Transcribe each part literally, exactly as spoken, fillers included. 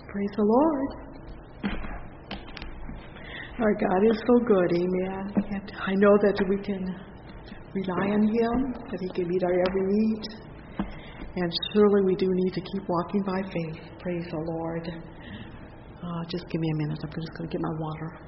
Praise the Lord. Our God is so good, amen. And I know that we can rely on Him, that He can meet our every need. And surely we do need to keep walking by faith. Praise the Lord. Uh, just give me a minute. I'm just going to get my water.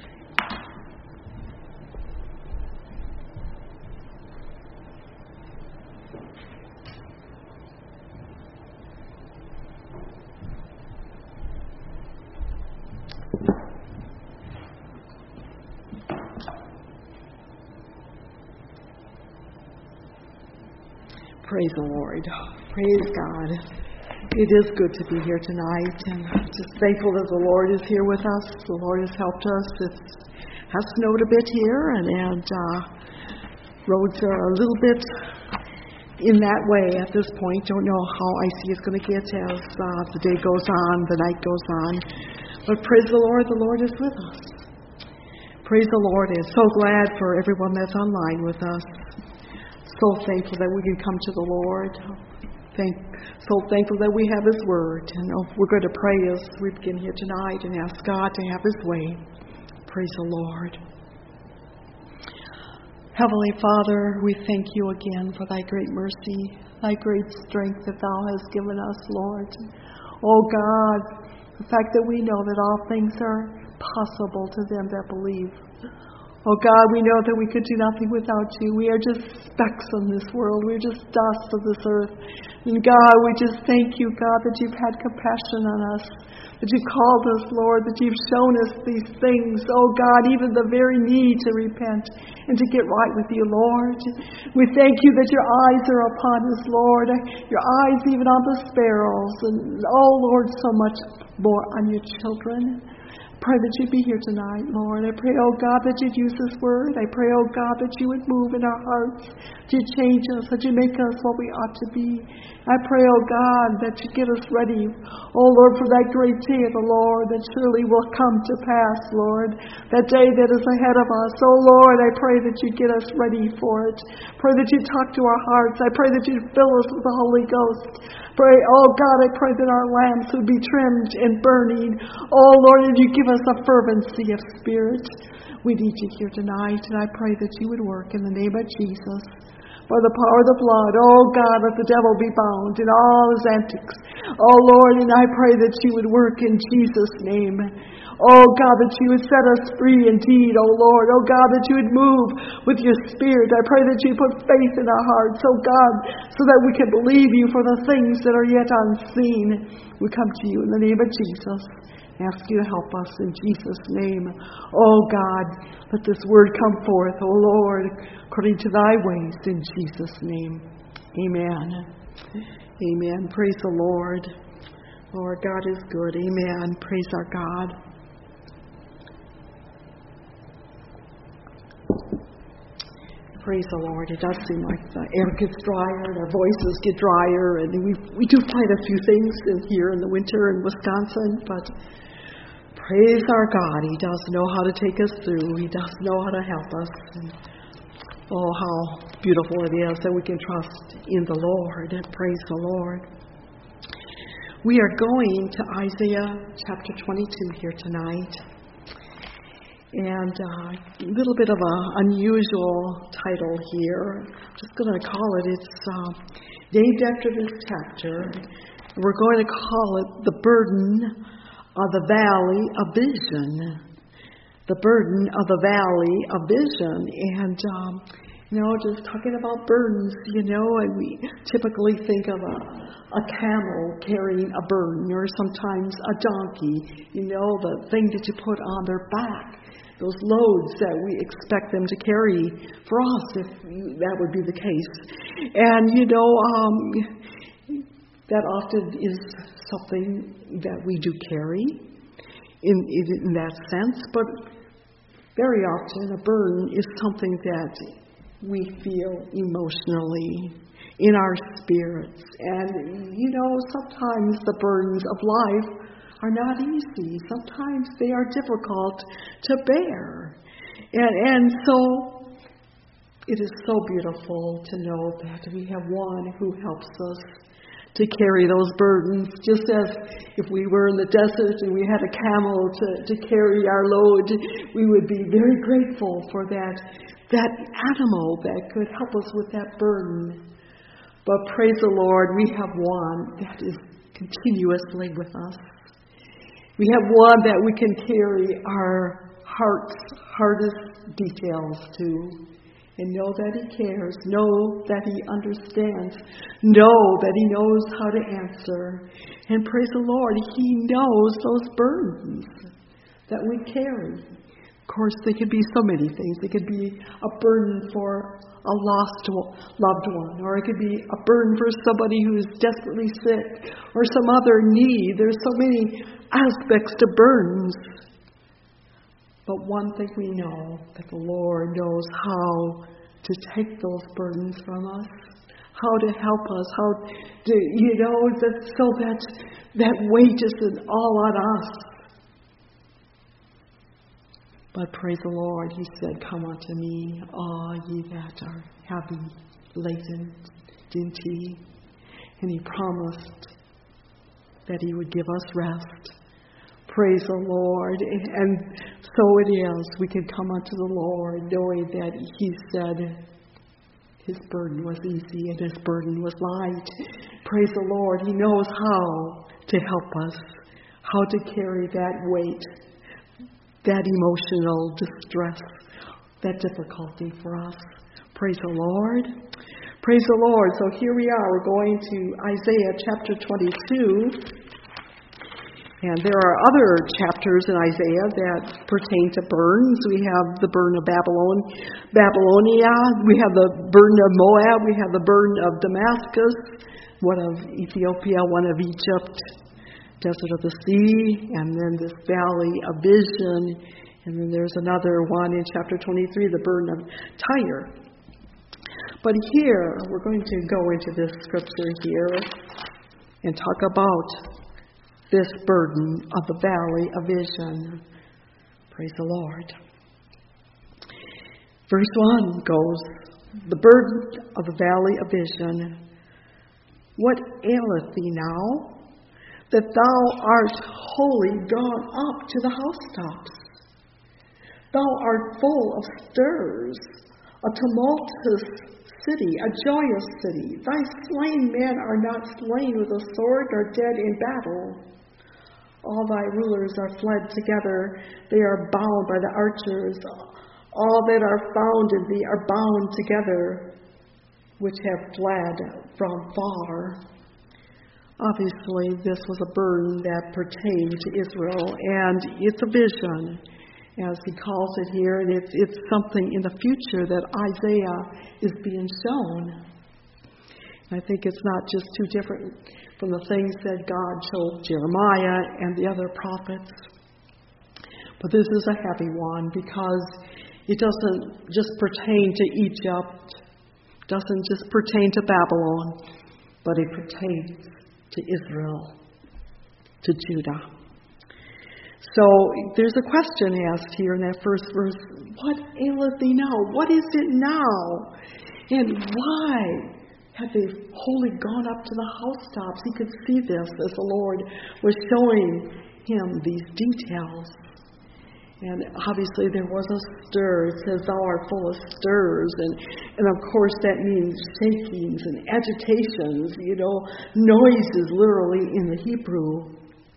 Praise the Lord. Praise God. It is good to be here tonight, and I'm just thankful that the Lord is here with us. The Lord has helped us. It has snowed a bit here, and, and uh, roads are a little bit in that way at this point. Don't know how icy it's going to get as uh, the day goes on, the night goes on. But praise the Lord, the Lord is with us. Praise the Lord, and so glad for everyone that's online with us. So thankful that we can come to the Lord. Thank, so thankful that we have His Word. And we're going to pray as we begin here tonight and ask God to have His way. Praise the Lord. Heavenly Father, we thank You again for Thy great mercy, Thy great strength that Thou hast given us, Lord. Oh God, the fact that we know that all things are possible to them that believe. Oh God, we know that we could do nothing without You. We are just specks on this world. We're just dust of this earth. And God, we just thank You, God, that You've had compassion on us, that You've called us, Lord, that You've shown us these things. Oh God, even the very need to repent and to get right with You, Lord. We thank You that Your eyes are upon us, Lord. Your eyes even on the sparrows. And oh Lord, so much more on Your children. Pray that You'd be here tonight, Lord. I pray, oh God, that You'd use this word. I pray, oh God, that You would move in our hearts, that You'd change us, that You'd make us what we ought to be. I pray, oh God, that You'd get us ready, oh Lord, for that great day of the Lord that surely will come to pass, Lord. That day that is ahead of us. Oh Lord, I pray that You'd get us ready for it. Pray that You'd talk to our hearts. I pray that You'd fill us with the Holy Ghost. Pray, oh God, I pray that our lamps would be trimmed and burning. Oh Lord, and You give us a fervency of spirit. We need You here tonight, and I pray that You would work in the name of Jesus. By the power of the blood, oh God, let the devil be bound in all his antics. Oh Lord, and I pray that You would work in Jesus' name. Oh God, that You would set us free indeed, oh Lord. Oh God, that You would move with Your Spirit. I pray that You put faith in our hearts, oh God, so that we can believe You for the things that are yet unseen. We come to You in the name of Jesus. Ask You to help us in Jesus' name. Oh God, let this word come forth, oh Lord, according to Thy ways, in Jesus' name. Amen. Amen. Praise the Lord. Lord, God is good. Amen. Praise our God. Praise the Lord. It does seem like the air gets drier and our voices get drier, and we we do quite a few things in here in the winter in Wisconsin, but praise our God. He does know how to take us through. He does know how to help us. And oh, how beautiful it is that we can trust in the Lord. Praise the Lord. We are going to Isaiah chapter twenty-two here tonight. And uh, a little bit of an unusual title here. I'm just going to call it, it's uh, named after this chapter. We're going to call it The Burden of the Valley of Vision. The Burden of the Valley of Vision. And, um, you know, just talking about burdens, you know, and we typically think of a, a camel carrying a burden, or sometimes a donkey, you know, the thing that you put on their back. Those loads that we expect them to carry for us, if that would be the case. And, you know, um, that often is something that we do carry in, in, in that sense. But very often a burden is something that we feel emotionally in our spirits. And, you know, sometimes the burdens of life are not easy. Sometimes they are difficult to bear. And, and so it is so beautiful to know that we have one who helps us to to carry those burdens, just as if we were in the desert and we had a camel to, to carry our load, we would be very grateful for that, that animal that could help us with that burden. But praise the Lord, we have one that is continuously with us. We have one that we can carry our heart's hardest details to. And know that He cares, know that He understands, know that He knows how to answer. And praise the Lord, He knows those burdens that we carry. Of course, they could be so many things. They could be a burden for a lost loved one, or it could be a burden for somebody who's desperately sick, or some other need. There's so many aspects to burdens. But one thing we know, that the Lord knows how to take those burdens from us, how to help us, how to, you know, that so that that weight isn't all on us. But praise the Lord, He said, "Come unto me, all ye that are heavy laden," didn't He? And He promised that He would give us rest. Praise the Lord. And so it is. We can come unto the Lord knowing that He said His burden was easy and His burden was light. Praise the Lord. He knows how to help us, how to carry that weight, that emotional distress, that difficulty for us. Praise the Lord. Praise the Lord. So here we are. We're going to Isaiah chapter twenty-two. And there are other chapters in Isaiah that pertain to burdens. We have the burden of Babylon, Babylonia. We have the burden of Moab. We have the burden of Damascus, one of Ethiopia, one of Egypt, desert of the sea, and then this valley of vision. And then there's another one in chapter twenty-three, the burden of Tyre. But here, we're going to go into this scripture here and talk about this burden of the valley of vision. Praise the Lord. Verse one goes, "The burden of the valley of vision. What aileth thee now, that thou art wholly gone up to the housetops? Thou art full of stirs, a tumultuous city, a joyous city. Thy slain men are not slain with a sword, nor dead in battle. All thy rulers are fled together. They are bound by the archers. All that are found in thee are bound together, which have fled from far." Obviously, this was a burden that pertained to Israel, and it's a vision, as he calls it here, and it's, it's something in the future that Isaiah is being shown. And I think it's not just too different from the things that God showed Jeremiah and the other prophets. But this is a heavy one because it doesn't just pertain to Egypt, doesn't just pertain to Babylon, but it pertains to Israel, to Judah. So there's a question asked here in that first verse, what aileth thee now? What is it now? And why have they wholly gone up to the housetops? He could see this as the Lord was showing him these details. And obviously there was a stir. It says, "Thou art full of stirs." And, and of course that means shakings and agitations, you know, noises literally in the Hebrew.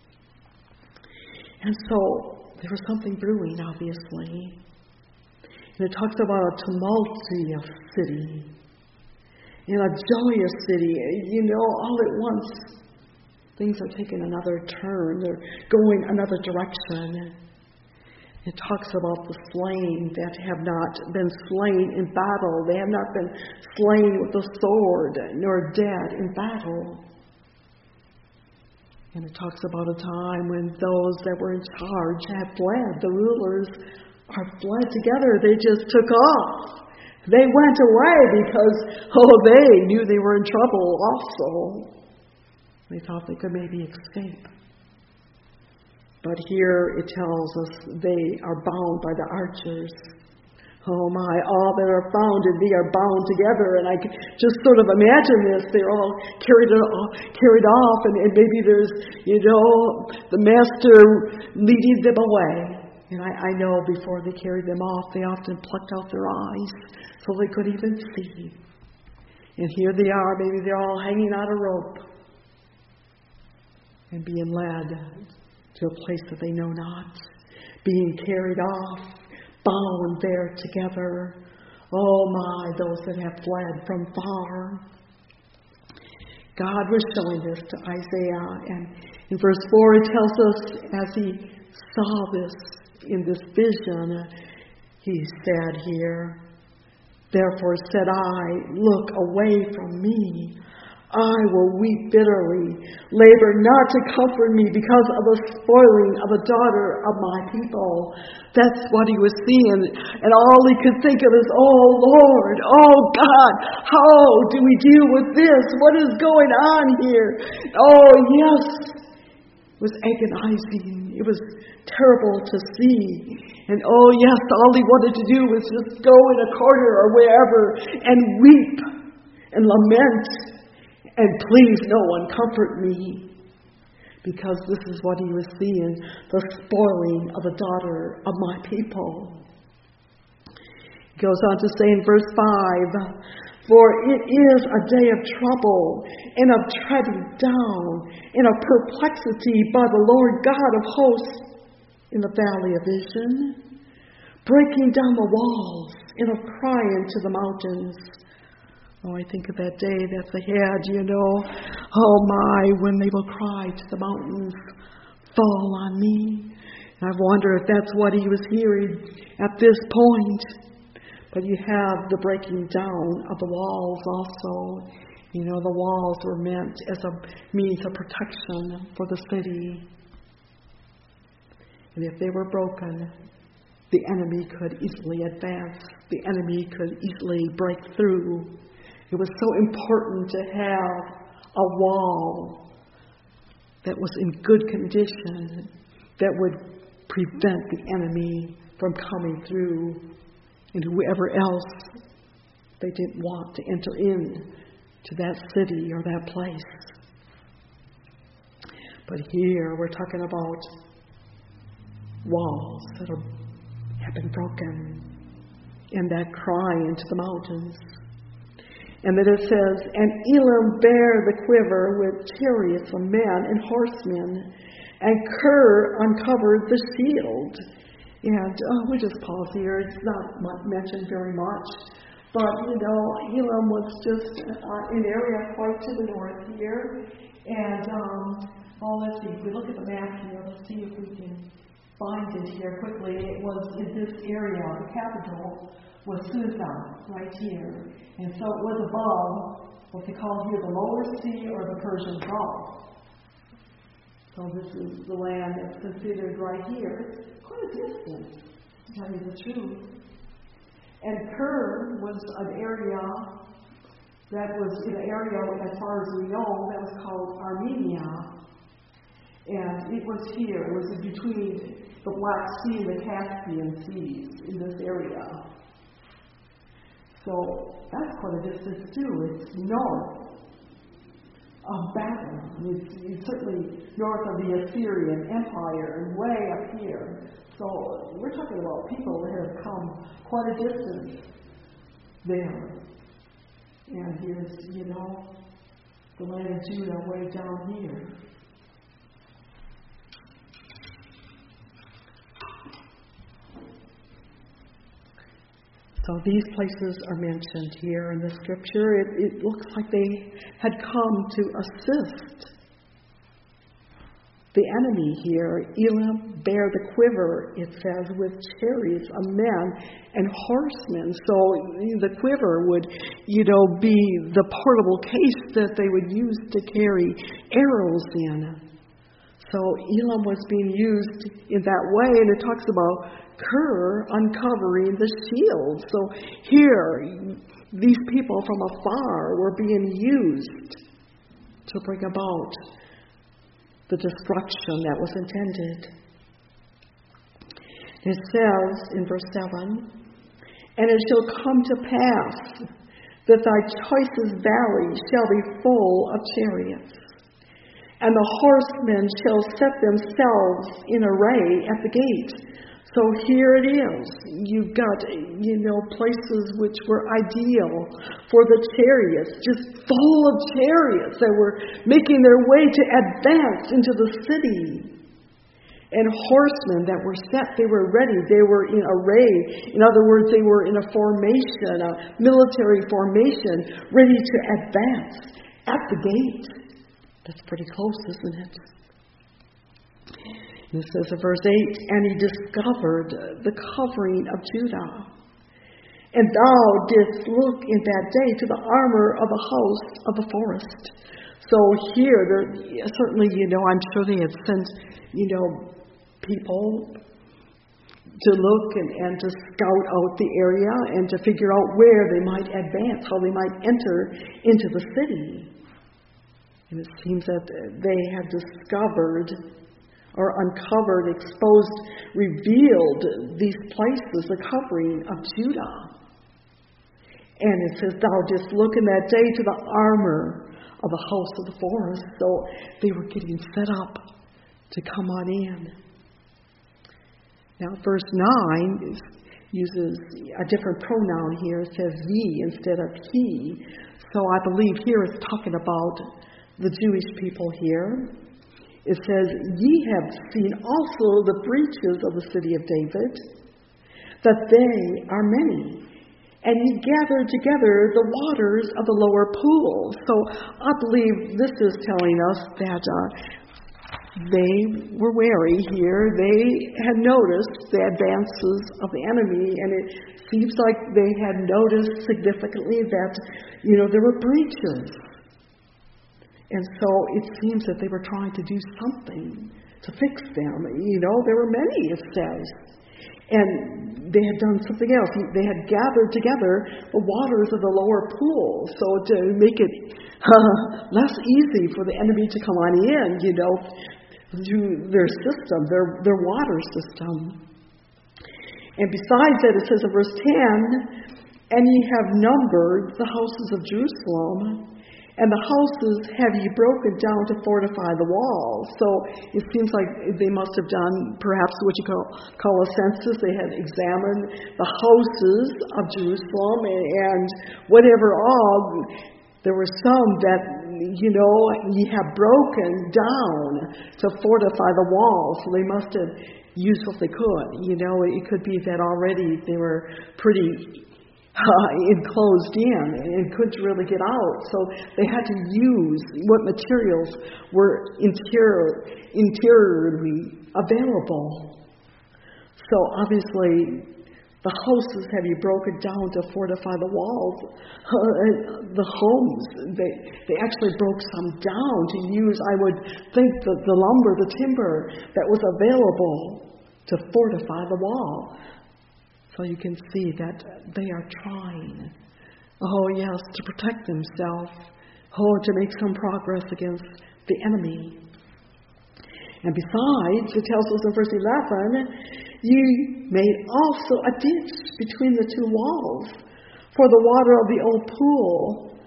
And so there was something brewing, obviously. And it talks about a tumultuous city and a joyous city. You know, all at once things are taking another turn. They're going another direction. It talks about the slain that have not been slain in battle. They have not been slain with the sword, nor dead in battle. And it talks about a time when those that were in charge had fled. The rulers are fled together. They just took off. They went away because, oh, they knew they were in trouble also. They thought they could maybe escape. But here it tells us they are bound by the archers. Oh my, all that are found in thee are bound together. And I can just sort of imagine this. They're all carried, carried off, and, and maybe there's, you know, the master leading them away. And I, I know before they carried them off, they often plucked out their eyes so they could even see. And here they are, maybe they're all hanging on a rope and being led to a place that they know not, being carried off, bound there together. Oh my, those that have fled from far. God was showing this to Isaiah, and in verse four it tells us as he saw this in this vision, he said here, therefore said I, look away from me. I will weep bitterly, labor not to comfort me because of the spoiling of the daughter of my people. That's what he was seeing. And all he could think of is, oh Lord, oh God, how do we deal with this? What is going on here? Oh yes, it was agonizing. It was terrible to see. And oh yes, all he wanted to do was just go in a corner or wherever and weep and lament. And please, no one comfort me. Because this is what he was seeing, the spoiling of the daughter of my people. He goes on to say in verse five, for it is a day of trouble and of treading down and of perplexity by the Lord God of hosts in the valley of vision, breaking down the walls and of crying to the mountains. Oh, I think of that day that they had, you know. Oh my, when they will cry to the mountains, fall on me. And I wonder if that's what he was hearing at this point. But you have the breaking down of the walls also. You know, the walls were meant as a means of protection for the city. And if they were broken, the enemy could easily advance. The enemy could easily break through. It was so important to have a wall that was in good condition that would prevent the enemy from coming through, and whoever else they didn't want to enter in to that city or that place. But here we're talking about walls that are, have been broken, and that cry into the mountains. And then it says, and Elam bare the quiver with chariots of men and horsemen, and Kir uncovered the shield. And uh, we just pause here. It's not mentioned very much. But, you know, Elam was just uh, an area quite to the north here. And, um, well, let's see. If we look at the map here, let's see if we can find it here quickly. It was in this area, the capital was Susa, right here. And so it was above what they call here the Lower Sea or the Persian Gulf. So this is the land that's considered right here. Quite a distance, to tell you the truth. And Kir was an area that was in an area, as far as we know, that was called Armenia. And it was here. It was in between the Black Sea and the Caspian Seas in this area. So that's quite a distance too. It's north of Babylon. It's, it's certainly north of the Assyrian Empire and way up here. So we're talking about people that have come quite a distance there. And here's, you know, the land of Judah way down here. So these places are mentioned here in the scripture. It, it looks like they had come to assist the enemy here. Elam bare the quiver, it says, with chariots of men and horsemen. So the quiver would, you know, be the portable case that they would use to carry arrows in. So Elam was being used in that way, and it talks about Kir uncovering the shield. So here, these people from afar were being used to bring about the destruction that was intended. It says in verse seven, And it shall come to pass that thy choicest valley shall be full of chariots, and the horsemen shall set themselves in array at the gate. So here it is. You've got, you know, places which were ideal for the chariots, just full of chariots that were making their way to advance into the city. And horsemen that were set, they were ready, they were in array. In other words, they were in a formation, a military formation, ready to advance at the gate. That's pretty close, isn't it? And it says in verse eight, and he discovered the covering of Judah. And thou didst look in that day to the armor of the house of the forest. So here, there, certainly, you know, I'm sure they had sent, you know, people to look and, and to scout out the area and to figure out where they might advance, how they might enter into the city. And it seems that they had discovered or uncovered, exposed, revealed these places, the covering of Judah. And it says, thou didst look in that day to the armor of the house of the forest. So they were getting set up to come on in. Now, verse nine is, uses a different pronoun here. It says ye instead of he. So I believe here it's talking about the Jewish people here. It says, ye have seen also the breaches of the city of David, that they are many. And ye gathered together the waters of the lower pool. So I believe this is telling us that uh, they were wary here. They had noticed the advances of the enemy, and it seems like they had noticed significantly that, you know, there were breaches. And so it seems that they were trying to do something to fix them. You know, there were many, it says. And they had done something else. They had gathered together the waters of the lower pool. So to make it uh, less easy for the enemy to come on in, you know, through their system, their, their water system. And besides that, it says in verse ten, and ye have numbered the houses of Jerusalem, and the houses have ye broken down to fortify the walls. So it seems like they must have done perhaps what you call, call a census. They had examined the houses of Jerusalem, and whatever all, there were some that, you know, ye have broken down to fortify the walls. So they must have used what they could. You know, it could be that already they were pretty Uh, enclosed in and couldn't really get out. So they had to use what materials were interior, interiorly available. So obviously the houses had you broken down to fortify the walls. Uh, the homes, they, they actually broke some down to use, I would think, the, the lumber, the timber that was available to fortify the wall. So you can see that they are trying, oh yes, to protect themselves, oh, to make some progress against the enemy. And besides, it tells us in verse eleven, ye made also a ditch between the two walls for the water of the old pool.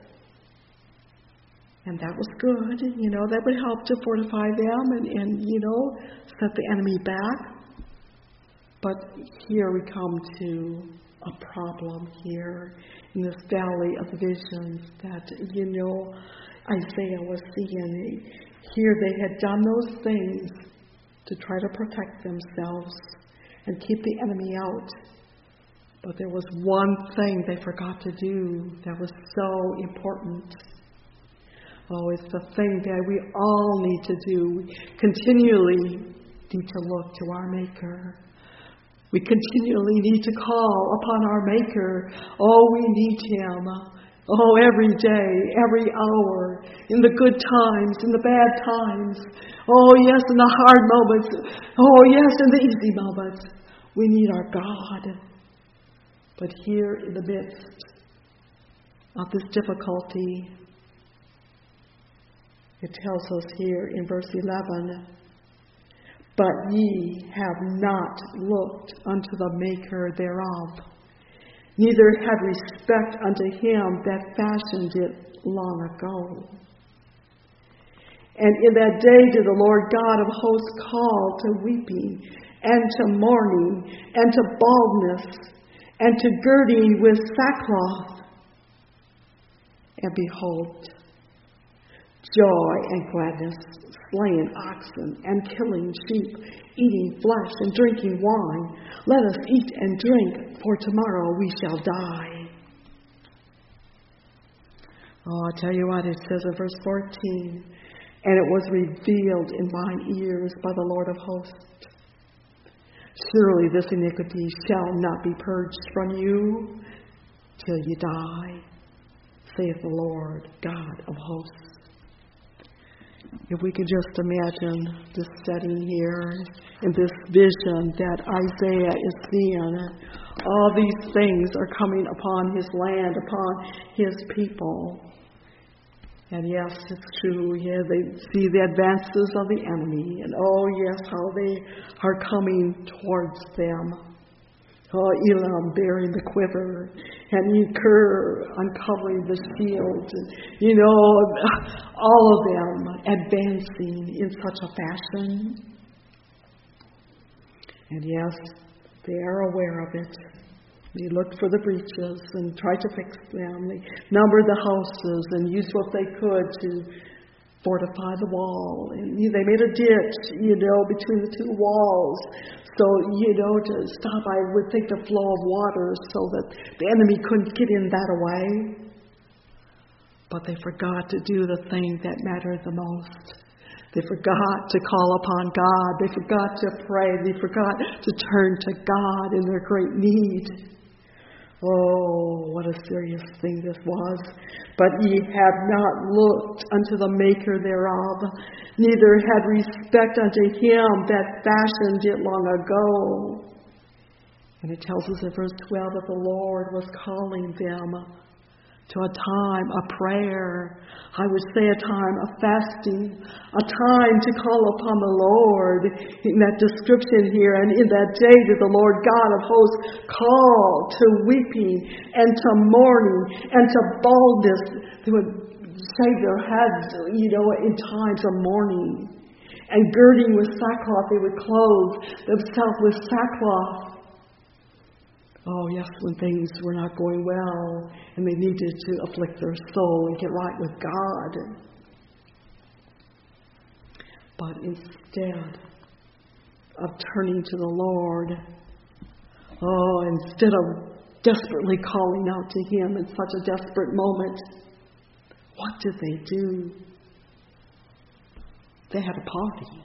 And that was good, you know, that would help to fortify them and, and you know, set the enemy back. But here we come to a problem here in this valley of visions that, you know, Isaiah was seeing. Here they had done those things to try to protect themselves and keep the enemy out. But there was one thing they forgot to do that was so important. Oh, it's the thing that we all need to do. We continually need to look to our Maker. We continually need to call upon our Maker. Oh, we need Him. Oh, every day, every hour, in the good times, in the bad times. Oh, yes, in the hard moments. Oh, yes, in the easy moments. We need our God. But here in the midst of this difficulty, it tells us here in verse eleven, but ye have not looked unto the Maker thereof. neither had respect unto him that fashioned it long ago. And in that day did the Lord God of hosts call to weeping, and to mourning, and to baldness, and to girding with sackcloth. And behold, joy and gladness, slaying oxen, and killing sheep, eating flesh and drinking wine. Let us eat and drink, for tomorrow we shall die. Oh, I'll tell you what, it says in verse fourteen, and it was revealed in mine ears by the Lord of hosts. Surely this iniquity shall not be purged from you till you die, saith the Lord God of hosts. If we can just imagine this setting here, in this vision that Isaiah is seeing, all these things are coming upon his land, upon his people. And yes, it's true. Yeah, they see the advances of the enemy. And oh, yes, how they are coming towards them. Oh, Elam bearing the quiver. And Ker uncovering the shield. You know, all of them advancing in such a fashion. And yes, they are aware of it. They looked for the breaches and tried to fix them. They numbered the houses and used what they could to fortify the wall. And they made a ditch, you know, between the two walls. So, you know, to stop, I would think, the flow of water so that the enemy couldn't get in that way. But they forgot to do the thing that mattered the most. They forgot to call upon God. They forgot to pray. They forgot to turn to God in their great need. Oh, what a serious thing this was. But ye have not looked unto the Maker thereof, neither had respect unto him that fashioned it long ago. And it tells us in verse twelve that the Lord was calling them to a time of prayer. I would say a time of fasting, a time to call upon the Lord. In that description here, and in that day did the Lord God of hosts call to weeping and to mourning and to baldness. They would shave their heads, you know, in times of mourning. And girding with sackcloth, they would clothe themselves with sackcloth. Oh, yes, when things were not going well and they needed to afflict their soul and get right with God. But instead of turning to the Lord, oh, instead of desperately calling out to him in such a desperate moment, what did they do? They had a party.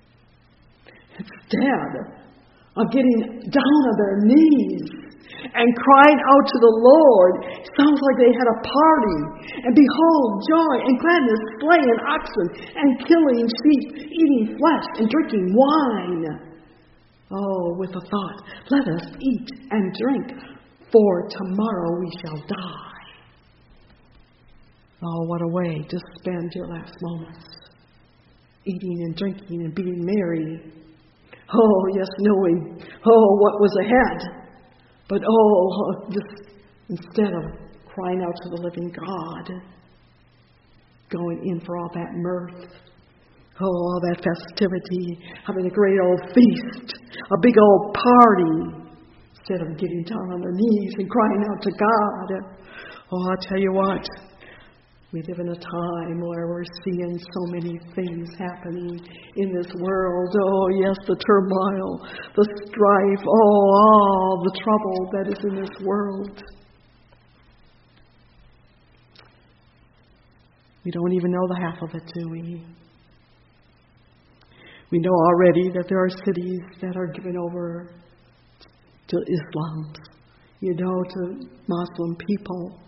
Instead of getting down on their knees and crying out to the Lord, it sounds like they had a party. And behold, joy and gladness, slaying oxen and killing sheep, eating flesh and drinking wine. Oh, with the thought, let us eat and drink, for tomorrow we shall die. Oh, what a way to spend your last moments. Eating and drinking and being merry. Oh, yes, knowing, oh, what was ahead. But oh, just instead of crying out to the living God, going in for all that mirth, oh, all that festivity, having a great old feast, a big old party, instead of getting down on their knees and crying out to God. Oh, I'll tell you what, we live in a time where we're seeing so many things happening in this world. Oh, yes, the turmoil, the strife, oh, all the trouble that is in this world. We don't even know the half of it, do we? We know already that there are cities that are given over to Islam, you know, to Muslim people.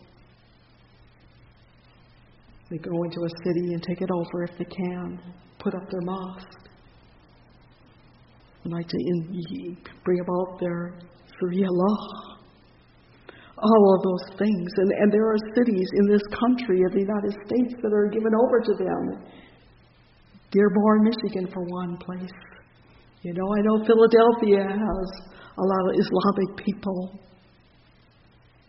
They go into a city and take it over if they can, put up their mosque. They like to in, bring about their Sharia law. All of those things. And, and there are cities in this country of the United States that are given over to them. Dearborn, Michigan, for one place. You know, I know Philadelphia has a lot of Islamic people.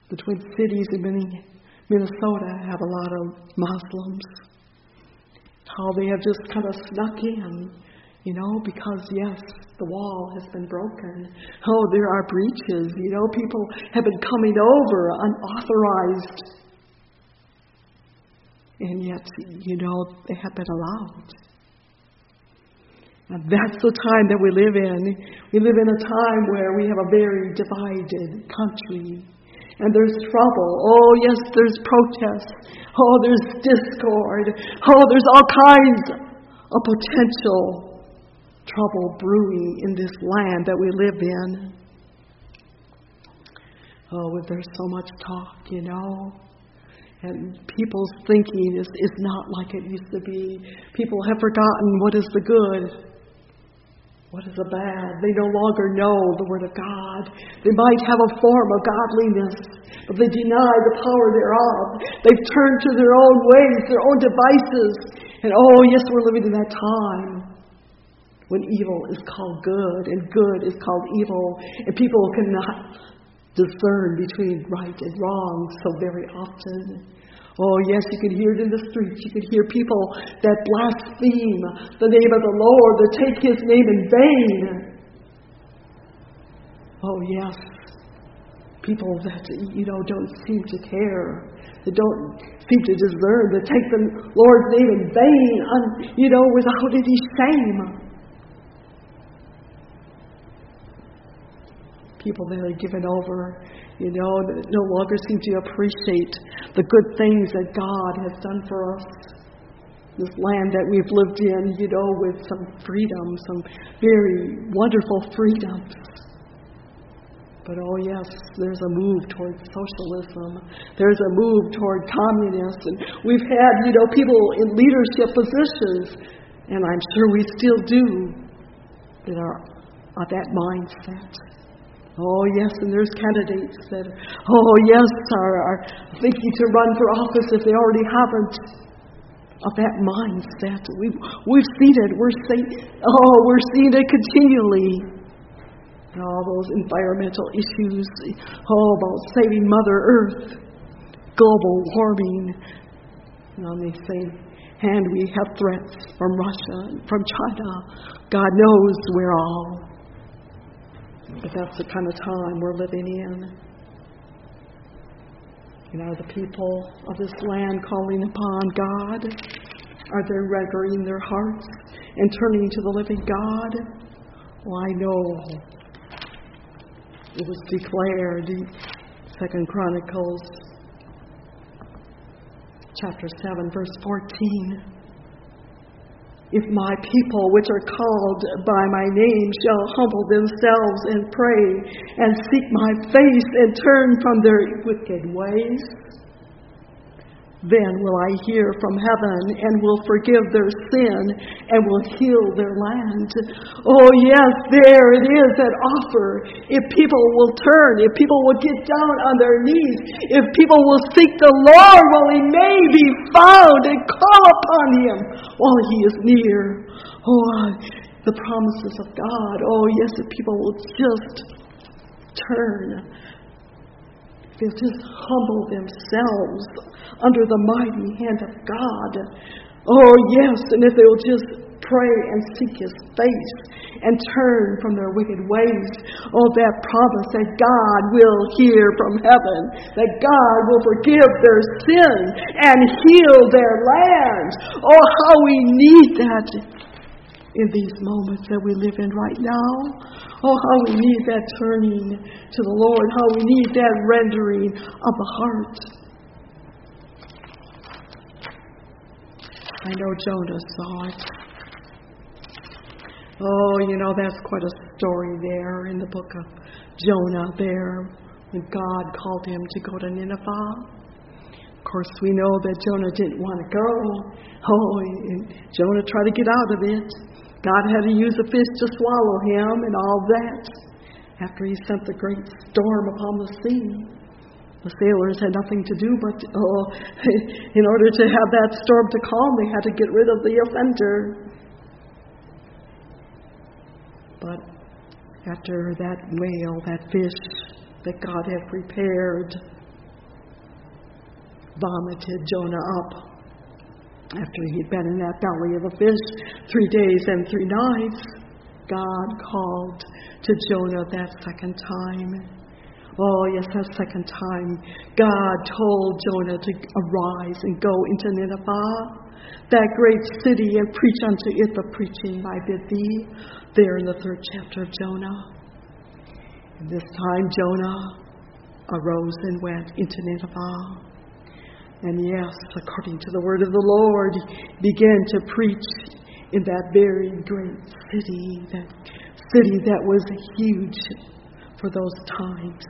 The Twin Cities in Minnesota have a lot of Muslims. How they have just kind of snuck in, you know, because yes, the wall has been broken. Oh, there are breaches, you know, people have been coming over unauthorized. And yet, you know, they have been allowed. And that's the time that we live in. We live in a time where we have a very divided country. And there's trouble. Oh, yes, there's protests. Oh, there's discord. Oh, there's all kinds of potential trouble brewing in this land that we live in. Oh, there's so much talk, you know. And people's thinking is, is not like it used to be. People have forgotten what is the good. What is the bad? They no longer know the Word of God. They might have a form of godliness, but they deny the power thereof. They've turned to their own ways, their own devices. And oh, yes, we're living in that time when evil is called good and good is called evil. And people cannot discern between right and wrong so very often. Oh, yes, you could hear it in the streets. You could hear people that blaspheme the name of the Lord, that take His name in vain. Oh, yes, people that, you know, don't seem to care, that don't seem to discern, that take the Lord's name in vain, un, you know, without any shame. People that are given over, you know, that no longer seem to appreciate the good things that God has done for us. This land that we've lived in, you know, with some freedom, some very wonderful freedoms. But oh yes, there's a move towards socialism. There's a move toward communists. And we've had, you know, people in leadership positions, and I'm sure we still do, that are of that mindset. Oh, yes, and there's candidates that, oh, yes, are, are thinking to run for office if they already haven't. Of that mindset. We've, we've seen it. We're seeing, oh, we're seeing it continually. And all those environmental issues, oh, about saving Mother Earth, global warming. And on the same hand, we have threats from Russia, from China. God knows we're all. But that's the kind of time we're living in. And are the people of this land calling upon God? Are they regulating their hearts and turning to the living God? Well, I know it was declared in Second Chronicles chapter seven, verse fourteen. If my people, which are called by my name, shall humble themselves and pray and seek my face and turn from their wicked ways, then will I hear from heaven and will forgive their sin and will heal their land. Oh yes, there it is, that offer. If people will turn, if people will get down on their knees, if people will seek the Lord while He may be found and call upon Him while He is near. Oh, the promises of God. Oh yes, if people will just turn. They'll just humble themselves under the mighty hand of God. Oh, yes, and if they will just pray and seek His face and turn from their wicked ways. Oh, that promise that God will hear from heaven, that God will forgive their sin and heal their land. Oh, how we need that in these moments that we live in right now. Oh, how we need that turning to the Lord. How we need that rendering of the heart. I know Jonah saw it. Oh, you know, that's quite a story there in the book of Jonah there when God called him to go to Nineveh. Of course, we know that Jonah didn't want to go. Oh, and Jonah tried to get out of it. God had to use a fish to swallow him and all that after He sent the great storm upon the sea. The sailors had nothing to do but, oh, in order to have that storm to calm, they had to get rid of the offender. But after that whale, that fish that God had prepared, vomited Jonah up after he'd been in that belly of the fish three days and three nights. God called to Jonah that second time. Oh, yes, that second time, God told Jonah to arise and go into Nineveh, that great city, and preach unto it the preaching I bid thee, there in the third chapter of Jonah. And this time Jonah arose and went into Nineveh. And yes, according to the word of the Lord, began to preach in that very great city, that city that was huge for those times.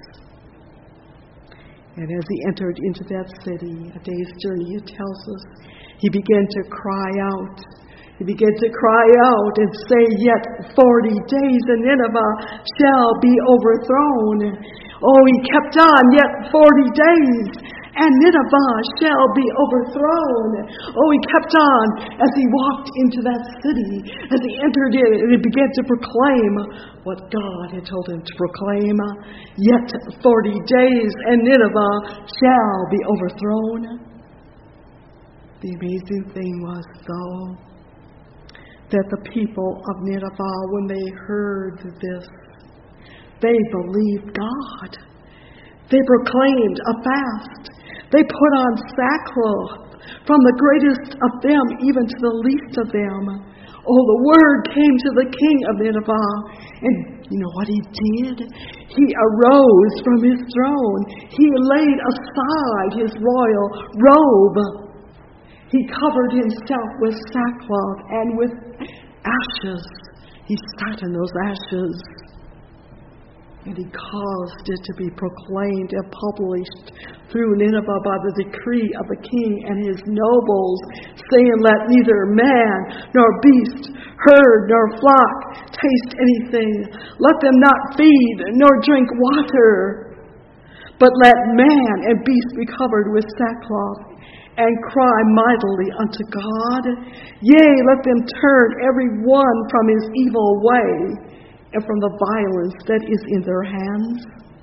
And as he entered into that city, a day's journey, it tells us, he began to cry out. He began to cry out and say, yet forty days and Nineveh shall be overthrown. Oh, he kept on, yet forty days and Nineveh shall be overthrown. Oh, he kept on as he walked into that city, as he entered in, and he began to proclaim what God had told him to proclaim. Yet forty days and Nineveh shall be overthrown. The amazing thing was, though, that the people of Nineveh, when they heard this, they believed God. They proclaimed a fast. They put on sackcloth, from the greatest of them even to the least of them. Oh, the word came to the king of Nineveh, and you know what he did? He arose from his throne. He laid aside his royal robe. He covered himself with sackcloth and with ashes. He sat in those ashes. And he caused it to be proclaimed and published through Nineveh by the decree of the king and his nobles, saying, let neither man nor beast, herd nor flock taste anything. Let them not feed nor drink water. But let man and beast be covered with sackcloth and cry mightily unto God. Yea, let them turn every one from his evil way and from the violence that is in their hands.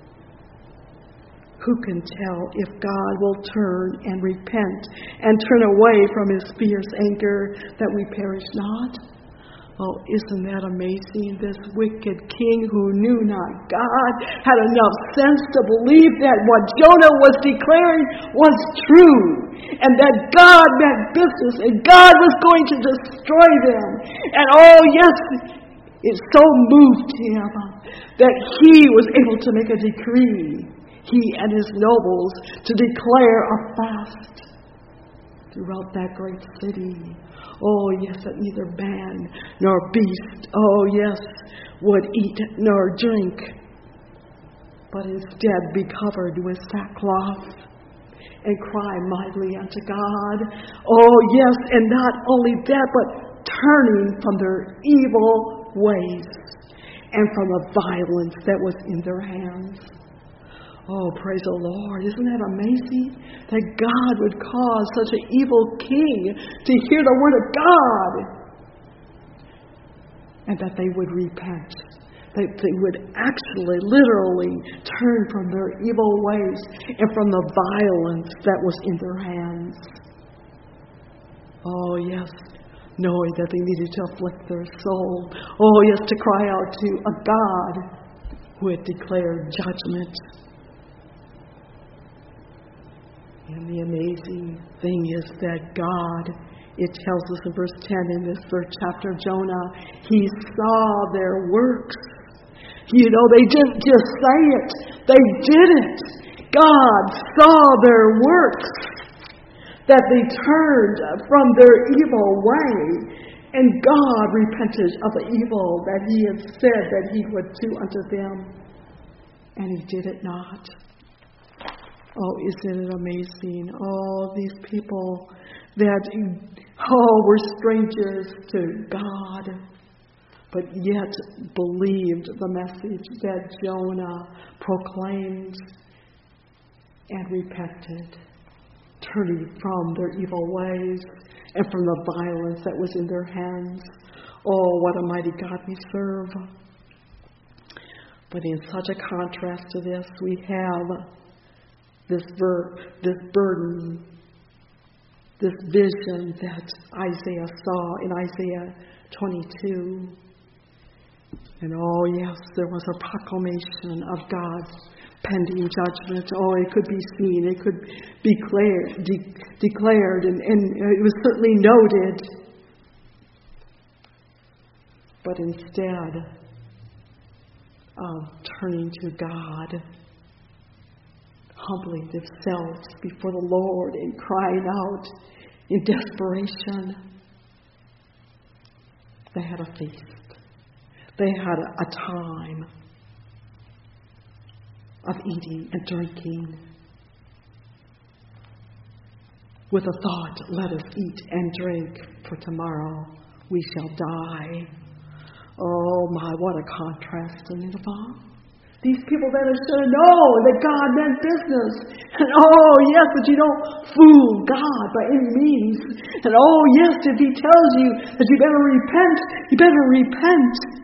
Who can tell if God will turn and repent and turn away from his fierce anger that we perish not? Oh, isn't that amazing? This wicked king who knew not God had enough sense to believe that what Jonah was declaring was true, and that God meant business, and God was going to destroy them. And oh yes, it so moved him that he was able to make a decree, he and his nobles, to declare a fast throughout that great city. Oh, yes, that neither man nor beast, oh, yes, would eat nor drink, but instead be covered with sackcloth and cry mightily unto God. Oh, yes, and not only that, but turning from their evil ways and from the violence that was in their hands. Oh, praise the Lord. Isn't that amazing? That God would cause such an evil king to hear the word of God, and that they would repent. That they would actually, literally turn from their evil ways and from the violence that was in their hands. Oh, yes, knowing that they needed to afflict their soul. Oh, yes, to cry out to a God who had declared judgment. And the amazing thing is that God, it tells us in verse ten in this third chapter of Jonah, he saw their works. You know, they didn't just say it, they did it. God saw their works, that they turned from their evil way, and God repented of the evil that he had said that he would do unto them, and he did it not. Oh, isn't it amazing? Oh, these people that, oh, were strangers to God, but yet believed the message that Jonah proclaimed and repented, turning from their evil ways and from the violence that was in their hands. Oh, what a mighty God we serve. But in such a contrast to this, we have this, bur- this burden this vision that Isaiah saw in Isaiah twenty-two. And oh yes, there was a proclamation of God's pending judgment. Oh, it could be seen, it could be declared, de- declared and, and it was certainly noted. But instead of turning to God, humbling themselves before the Lord and crying out in desperation, they had a feast. They had a, a time of eating and drinking with a thought, let us eat and drink, for tomorrow we shall die. Oh my, what a contrast to Nineveh. These people that should have known that God meant business. And oh yes, but you don't fool God by any means. And oh yes, if He tells you that you better repent, you better repent.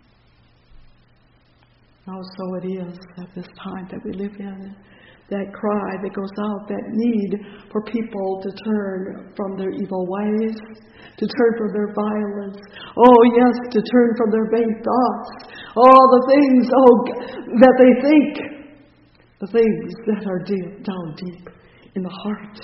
Oh, so it is at this time that we live in. That cry that goes out, that need for people to turn from their evil ways, to turn from their violence. Oh, yes, to turn from their vain thoughts. All the things, oh, that they think. The things that are deep, down deep in the heart.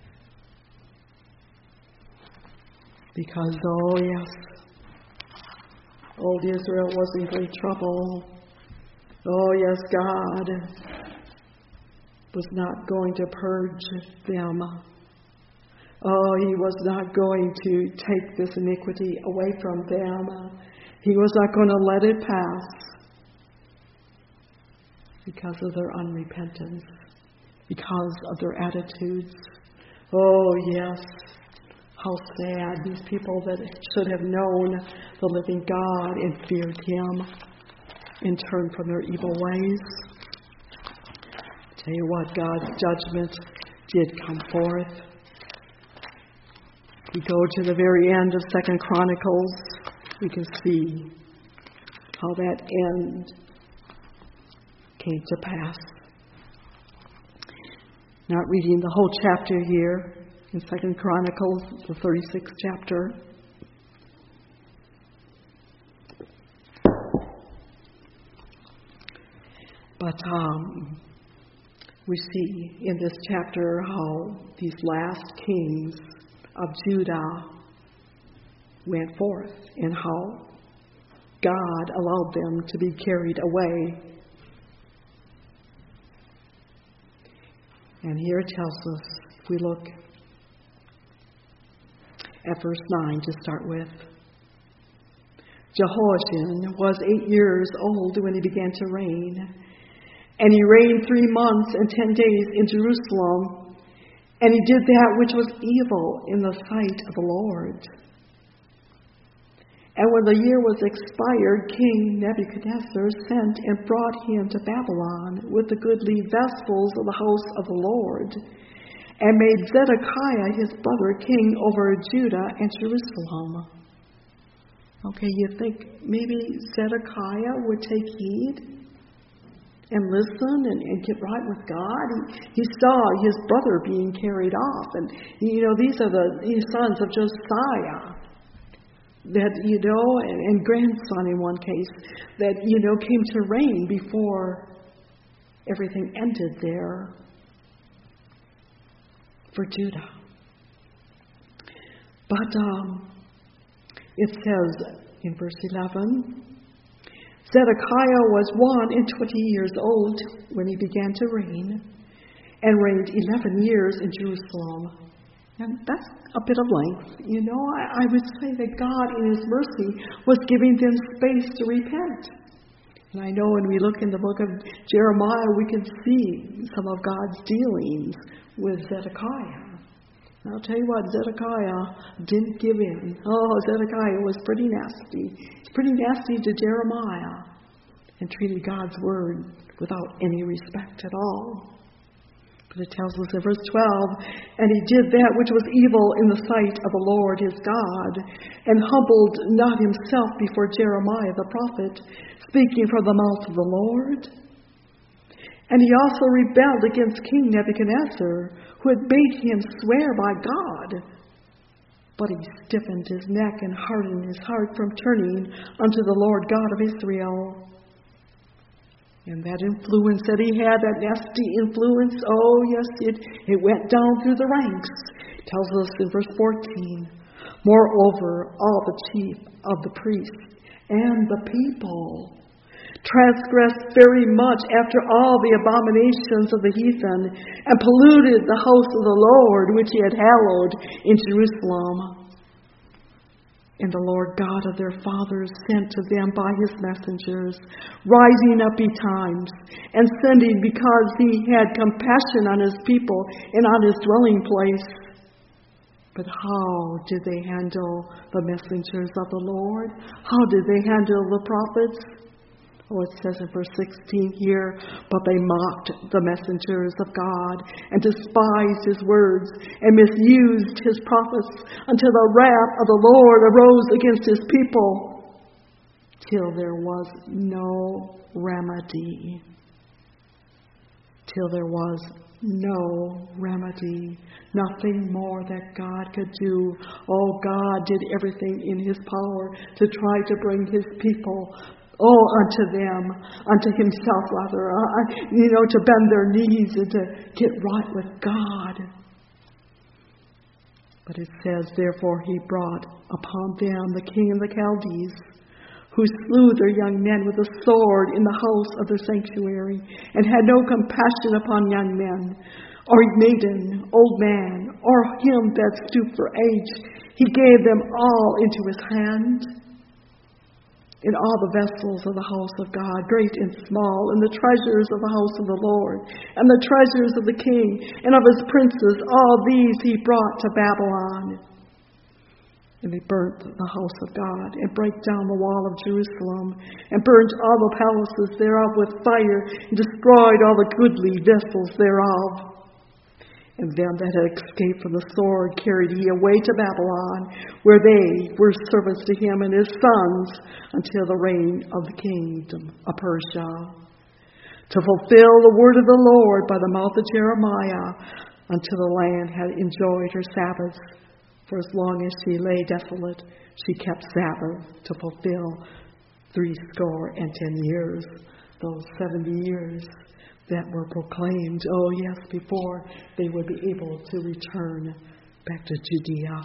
Because, oh, yes, old Israel was in great trouble. Oh, yes, God was not going to purge them. Oh, He was not going to take this iniquity away from them. He was not going to let it pass because of their unrepentance, because of their attitudes. Oh, yes, how sad. These people that should have known the living God and feared Him and turned from their evil ways. Tell you what, God's judgment did come forth. We go to the very end of Second Chronicles, we can see how that end came to pass. Not reading the whole chapter here in Second Chronicles, the thirty-sixth chapter. But um, we see in this chapter how these last kings of Judah went forth and how God allowed them to be carried away. And here it tells us, if we look at verse nine to start with, Jehoiachin was eight years old when he began to reign. And he reigned three months and ten days in Jerusalem. And he did that which was evil in the sight of the Lord. And when the year was expired, King Nebuchadnezzar sent and brought him to Babylon with the goodly vessels of the house of the Lord, and made Zedekiah his brother king over Judah and Jerusalem. Okay, you think maybe Zedekiah would take heed and listen and, and get right with God? He, he saw his brother being carried off. And, you know, these are the these sons of Josiah that, you know, and, and grandson in one case, that, you know, came to reign before everything ended there for Judah. But um, it says in verse eleven, Zedekiah was one and twenty years old when he began to reign, and reigned eleven years in Jerusalem. And that's a bit of length. You know, I, I would say that God in His mercy was giving them space to repent. And I know when we look in the book of Jeremiah, we can see some of God's dealings with Zedekiah. And I'll tell you what, Zedekiah didn't give in. Oh, Zedekiah was pretty nasty. He's pretty nasty to Jeremiah, and treated God's word without any respect at all. But it tells us in verse twelve, and he did that which was evil in the sight of the Lord his God, and humbled not himself before Jeremiah the prophet, speaking from the mouth of the Lord. And he also rebelled against King Nebuchadnezzar, who had made him swear by God. But he stiffened his neck and hardened his heart from turning unto the Lord God of Israel. And that influence that he had, that nasty influence, oh yes, it, it went down through the ranks. It tells us in verse fourteen, moreover, all the chief of the priests and the people transgressed very much after all the abominations of the heathen, and polluted the house of the Lord, which he had hallowed in Jerusalem. And the Lord God of their fathers sent to them by his messengers, rising up betimes, and sending because he had compassion on his people and on his dwelling place. But how did they handle the messengers of the Lord? How did they handle the prophets? Oh, it says in verse sixteen here, but they mocked the messengers of God and despised his words and misused his prophets until the wrath of the Lord arose against his people, till there was no remedy. Till there was no remedy. Nothing more that God could do. Oh, God did everything in his power to try to bring his people Oh, unto them, unto himself, rather, uh, you know, to bend their knees and to get right with God. But it says, therefore he brought upon them the king of the Chaldees, who slew their young men with a sword in the house of their sanctuary, and had no compassion upon young men, or maiden, old man, or him that stooped for age. He gave them all into his hand. In all the vessels of the house of God, great and small, and the treasures of the house of the Lord, and the treasures of the king, and of his princes, all these he brought to Babylon. And they burnt the house of God, and brake down the wall of Jerusalem, and burnt all the palaces thereof with fire, and destroyed all the goodly vessels thereof. And them that had escaped from the sword carried he away to Babylon, where they were servants to him and his sons until the reign of the kingdom of Persia, to fulfill the word of the Lord by the mouth of Jeremiah, until the land had enjoyed her Sabbaths. For as long as she lay desolate, she kept Sabbath to fulfill threescore and ten years, those seventy years that were proclaimed, oh yes, before they would be able to return back to Judea.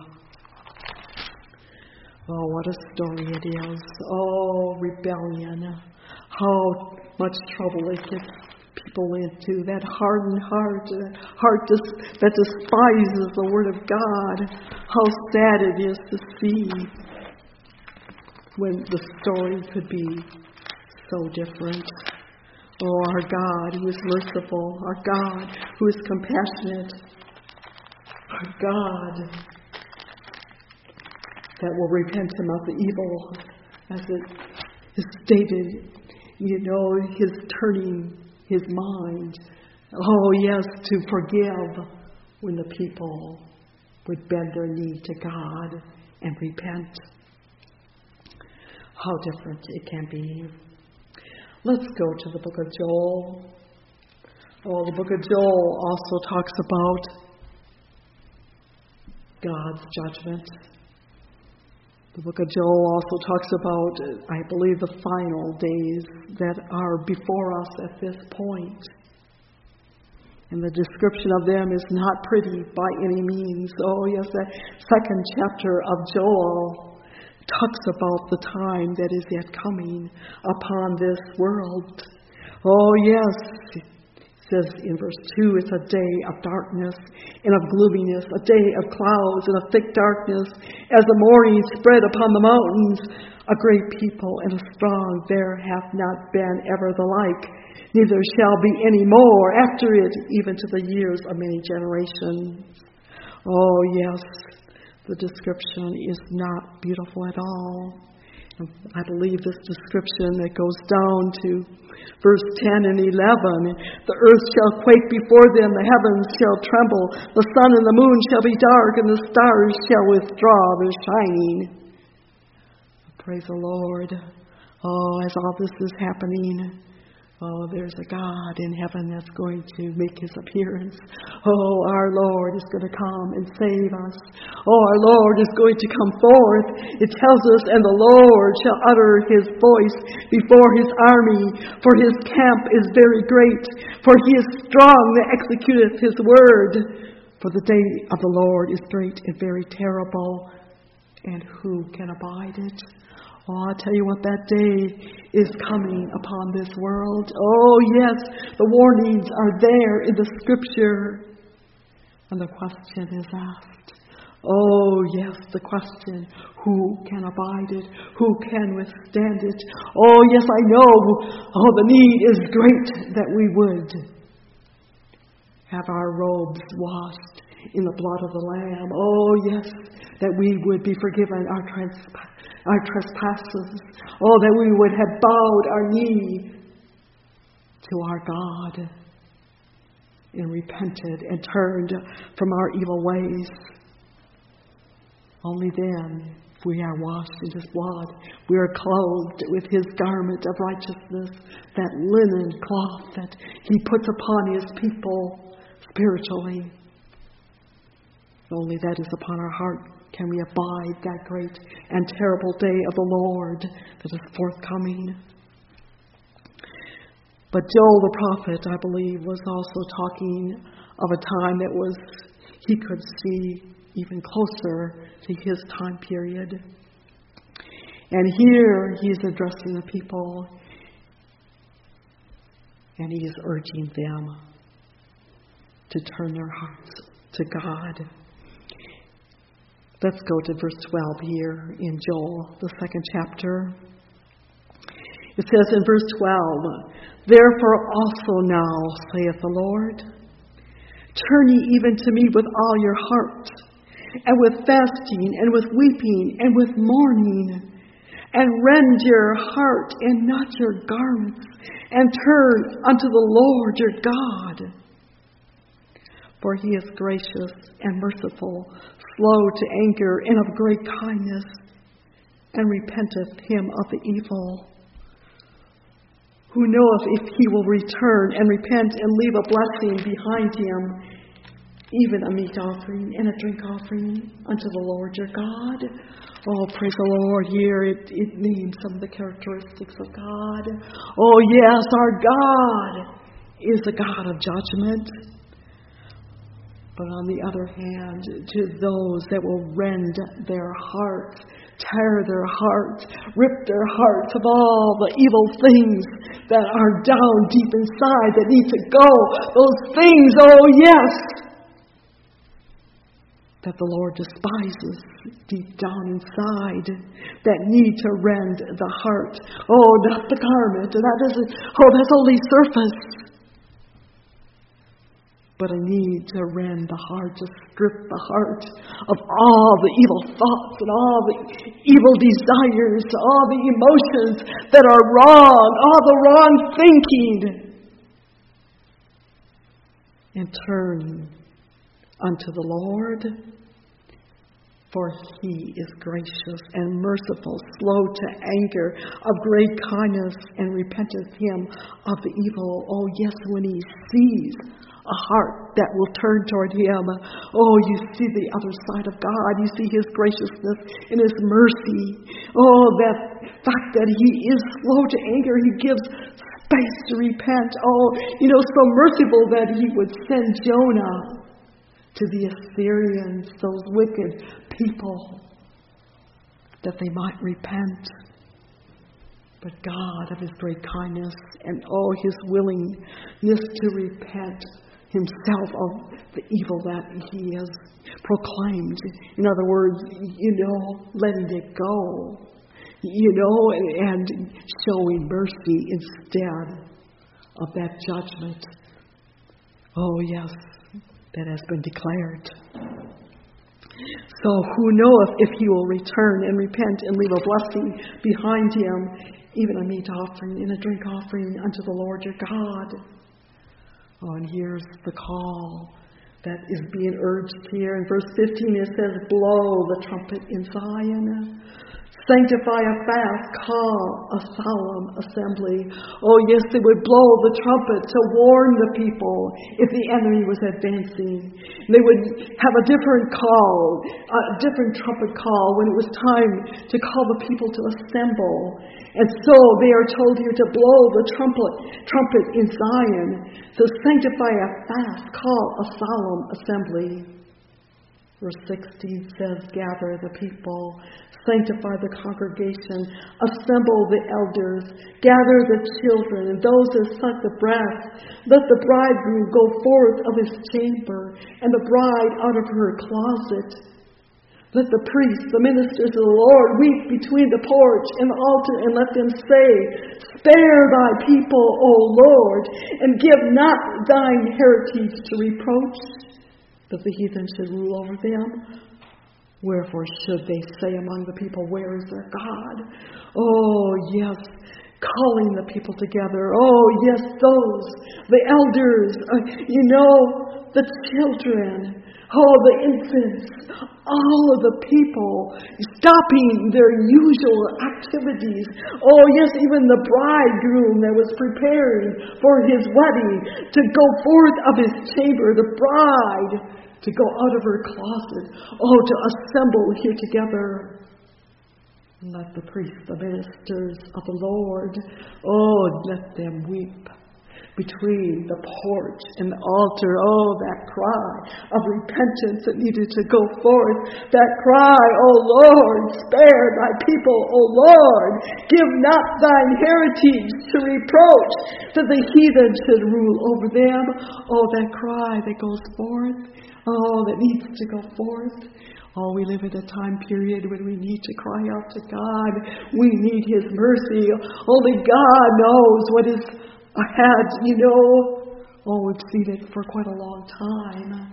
Oh, what a story it is. Oh, rebellion. How much trouble it gets people into. That hardened heart, that heart that despises the Word of God. How sad it is to see when the story could be so different. Oh, our God who is merciful, our God who is compassionate, our God that will repent him of the evil, as it is stated, you know, his turning his mind. Oh, yes, to forgive when the people would bend their knee to God and repent. How different it can be. Let's go to the book of Joel. Oh, the book of Joel also talks about God's judgment. The book of Joel also talks about, I believe, the final days that are before us at this point. And the description of them is not pretty by any means. Oh, yes, that second chapter of Joel talks about the time that is yet coming upon this world. Oh, yes. It says in verse two, it's a day of darkness and of gloominess, a day of clouds and of thick darkness, as the morning spread upon the mountains. A great people and a strong, there hath not been ever the like, neither shall be any more after it, even to the years of many generations. Oh, yes, the description is not beautiful at all. I believe this description that goes down to verse ten and eleven, the earth shall quake before them, the heavens shall tremble, the sun and the moon shall be dark, and the stars shall withdraw their shining. Praise the Lord. Oh, as all this is happening, Oh, there's a God in heaven that's going to make his appearance. Oh, our Lord is going to come and save us. Oh, our Lord is going to come forth. It tells us, and the Lord shall utter his voice before his army, for his camp is very great. For he is strong that executeth his word. For the day of the Lord is great and very terrible, and who can abide it? Oh, I'll tell you what, that day is coming upon this world. Oh, yes, the warnings are there in the Scripture. And the question is asked. Oh, yes, the question, who can abide it? Who can withstand it? Oh, yes, I know. Oh, the need is great that we would have our robes washed in the blood of the Lamb. Oh, yes, that we would be forgiven our, trans- our trespasses. Oh, that we would have bowed our knee to our God and repented and turned from our evil ways. Only then, if we are washed in his blood, we are clothed with his garment of righteousness, that linen cloth that he puts upon his people spiritually. Only that is upon our heart can we abide that great and terrible day of the Lord that is forthcoming. But Joel the prophet, I believe, was also talking of a time that was, he could see even closer to his time period. And here he is addressing the people, and he is urging them to turn their hearts to God. Let's go to verse twelve here in Joel, the second chapter. It says in verse twelve, "Therefore also now, saith the Lord, turn ye even to me with all your heart, and with fasting, and with weeping, and with mourning, and rend your heart and not your garments, and turn unto the Lord your God. For he is gracious and merciful, slow to anger, and of great kindness, and repenteth him of the evil. Who knoweth if he will return and repent and leave a blessing behind him, even a meat offering and a drink offering unto the Lord your God?" Oh, praise the Lord. Here it, it names some of the characteristics of God. Oh, yes, our God is a God of judgment. But on the other hand, to those that will rend their hearts, tear their hearts, rip their hearts of all the evil things that are down deep inside that need to go, those things, oh yes, that the Lord despises deep down inside, that need to rend the heart. Oh, not the garment, and that isn't, oh, that's only surface. But a need to rend the heart, to strip the heart of all the evil thoughts and all the evil desires, all the emotions that are wrong, all the wrong thinking, and turn unto the Lord. For he is gracious and merciful, slow to anger, of great kindness, and repenteth him of the evil. Oh yes, when he sees a heart that will turn toward him, oh, you see the other side of God. You see his graciousness and his mercy. Oh, that fact that he is slow to anger, he gives space to repent. Oh, you know, so merciful that he would send Jonah to the Assyrians, those wicked people, that they might repent. But God, of his great kindness and oh, his willingness to repent himself of the evil that he has proclaimed. In other words, you know, letting it go, you know, and showing mercy instead of that judgment. Oh, yes, that has been declared. So who knoweth if he will return and repent and leave a blessing behind him, even a meat offering and a drink offering unto the Lord your God? Oh, and here's the call that is being urged here. In verse fifteen it says, "Blow the trumpet in Zion. Sanctify a fast, call a solemn assembly. Oh yes, they would blow the trumpet to warn the people if the enemy was advancing. They would have a different call, a different trumpet call when it was time to call the people to assemble. And so they are told here to blow the trumpet, trumpet in Zion. So sanctify a fast, call a solemn assembly. Verse sixteen says, gather the people, sanctify the congregation, assemble the elders, gather the children and those that suck the breast. Let the bridegroom go forth of his chamber, and the bride out of her closet. Let the priests, the ministers of the Lord, weep between the porch and the altar, and let them say, spare thy people, O Lord, and give not thine heritage to reproach, that the heathen should rule over them. Wherefore should they say among the people, where is their God? Oh, yes, calling the people together. Oh, yes, those, the elders, uh, you know, the children, oh, the infants, all of the people stopping their usual activities. Oh, yes, even the bridegroom that was preparing for his wedding to go forth of his chamber, the bride to go out of her closet. Oh, to assemble here together. Let the priests, the ministers of the Lord, oh, let them weep between the porch and the altar. Oh, that cry of repentance that needed to go forth. That cry, oh Lord, spare thy people, oh Lord. Give not thine heritage to reproach, that the heathen should rule over them. Oh, that cry that goes forth. Oh, that needs to go forth. Oh, we live in a time period when we need to cry out to God. We need His mercy. Only God knows what is ahead, you know. Oh, we've seen it for quite a long time.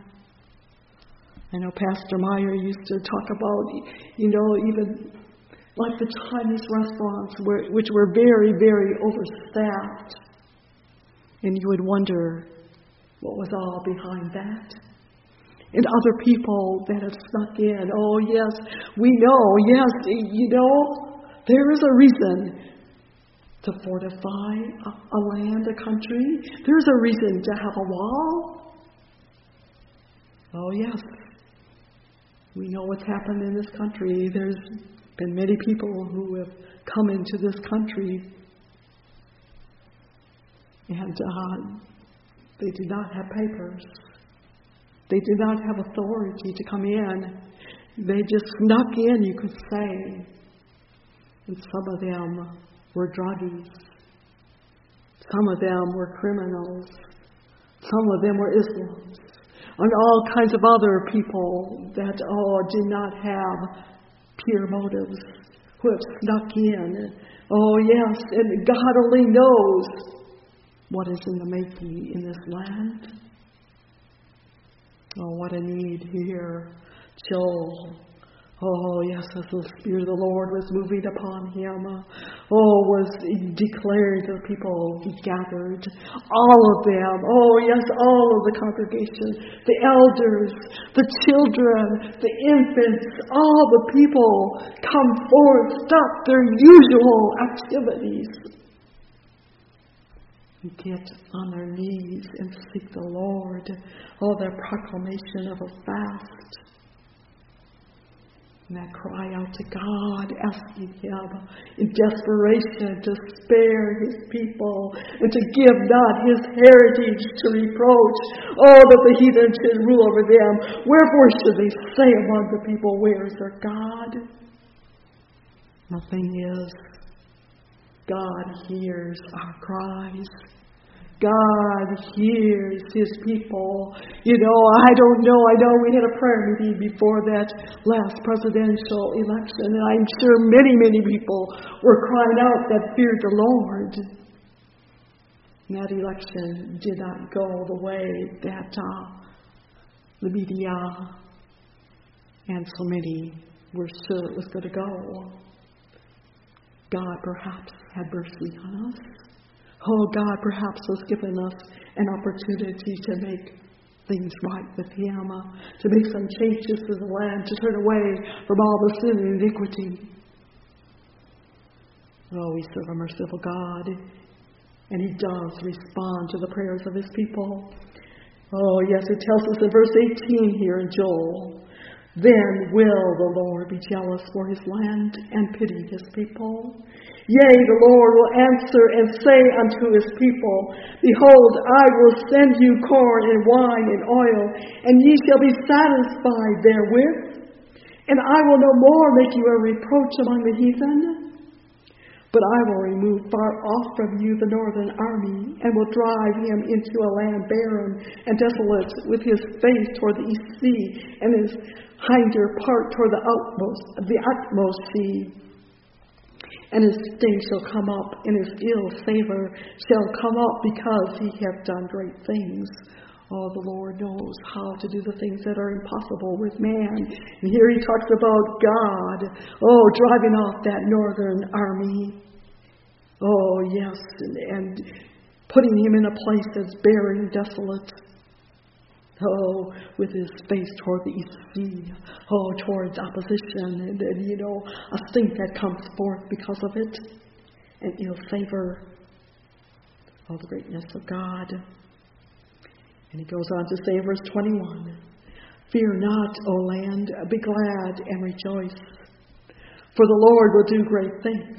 I know Pastor Meyer used to talk about, you know, even like the Chinese restaurants, where, which were very, very overstaffed. And you would wonder what was all behind that. And other people that have snuck in. Oh, yes, we know, yes, you know, there is a reason to fortify a, a land, a country. There's a reason to have a wall. Oh, yes. We know what's happened in this country. There's been many people who have come into this country, and uh, they do not have papers. They did not have authority to come in. They just snuck in, you could say. And some of them were druggies. Some of them were criminals. Some of them were Islams. And all kinds of other people that, oh, did not have pure motives, who have snuck in. Oh, yes, and God only knows what is in the making in this land. Oh, what a need here. Joel. Oh, yes, as the Spirit of the Lord was moving upon him. Oh, was declaring to the people he gathered. All of them. Oh, yes, all of the congregation. The elders, the children, the infants, all the people come forth, stop their usual activities. Get on their knees and seek the Lord. Oh, that proclamation of a fast. And that cry out to God, asking Him in desperation to spare His people and to give not His heritage to reproach. Oh, that the heathen should rule over them. Wherefore should they say among the people, where is their God? The thing is, God hears our cries. God hears His people. You know, I don't know. I know we had a prayer meeting before that last presidential election, and I'm sure many, many people were crying out that feared the Lord. And that election did not go the way that uh, the media and so many were sure it was going to go. God perhaps had mercy on us. Oh, God perhaps has given us an opportunity to make things right with Him, uh, to make some changes to the land, to turn away from all the sin and iniquity. Oh, we serve a merciful God, and He does respond to the prayers of His people. Oh, yes, it tells us in verse eighteen here in Joel, then will the Lord be jealous for His land and pity His people. Yea, the Lord will answer and say unto His people, behold, I will send you corn and wine and oil, and ye shall be satisfied therewith. And I will no more make you a reproach among the heathen. But I will remove far off from you the northern army, and will drive him into a land barren and desolate, with his face toward the east sea, and his hinder part toward the outmost, the utmost sea. And his sting shall come up, and his ill favor shall come up, because he hath done great things. Oh, the Lord knows how to do the things that are impossible with man. And here he talks about God, oh, driving off that northern army. Oh, yes, and, and putting him in a place that's barren, desolate. Oh, with his face toward the east sea. Oh, towards opposition. And then, you know, a stink that comes forth because of it. And ill favor. Oh, the greatness of God. And he goes on to say in verse twenty-one, fear not, O land, be glad and rejoice. For the Lord will do great things.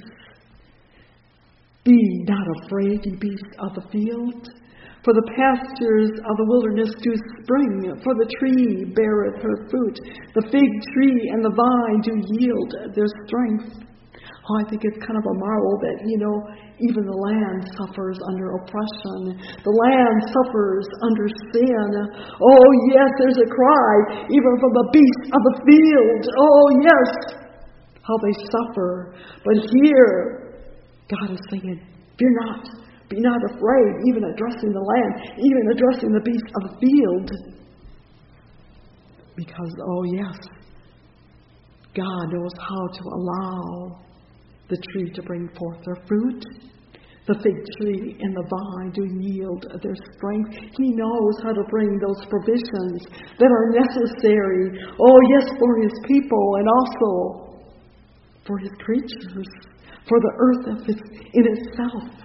Be not afraid, ye beasts of the field. For the pastures of the wilderness do spring, for the tree beareth her fruit. The fig tree and the vine do yield their strength. Oh, I think it's kind of a marvel that, you know, even the land suffers under oppression. The land suffers under sin. Oh, yes, there's a cry, even from the beasts of the field. Oh, yes, how they suffer. But here, God is saying, fear not. Be not afraid, even addressing the land, even addressing the beasts of the field. Because, oh yes, God knows how to allow the tree to bring forth their fruit. The fig tree and the vine do yield their strength. He knows how to bring those provisions that are necessary, oh yes, for His people and also for His creatures, for the earth in itself.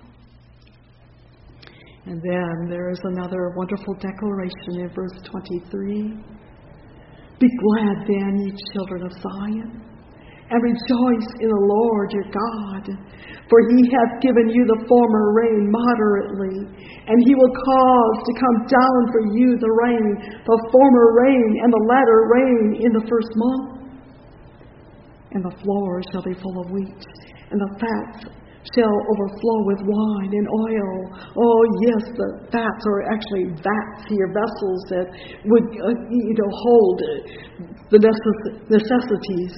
And then there is another wonderful declaration in verse twenty-three. Be glad then, ye children of Zion, and rejoice in the Lord your God, for He hath given you the former rain moderately, and He will cause to come down for you the rain, the former rain and the latter rain in the first month. And the floor shall be full of wheat, and the fats shall overflow with wine and oil. Oh, yes, the fats are actually vats here, vessels that would, uh, you know, hold the necess- necessities.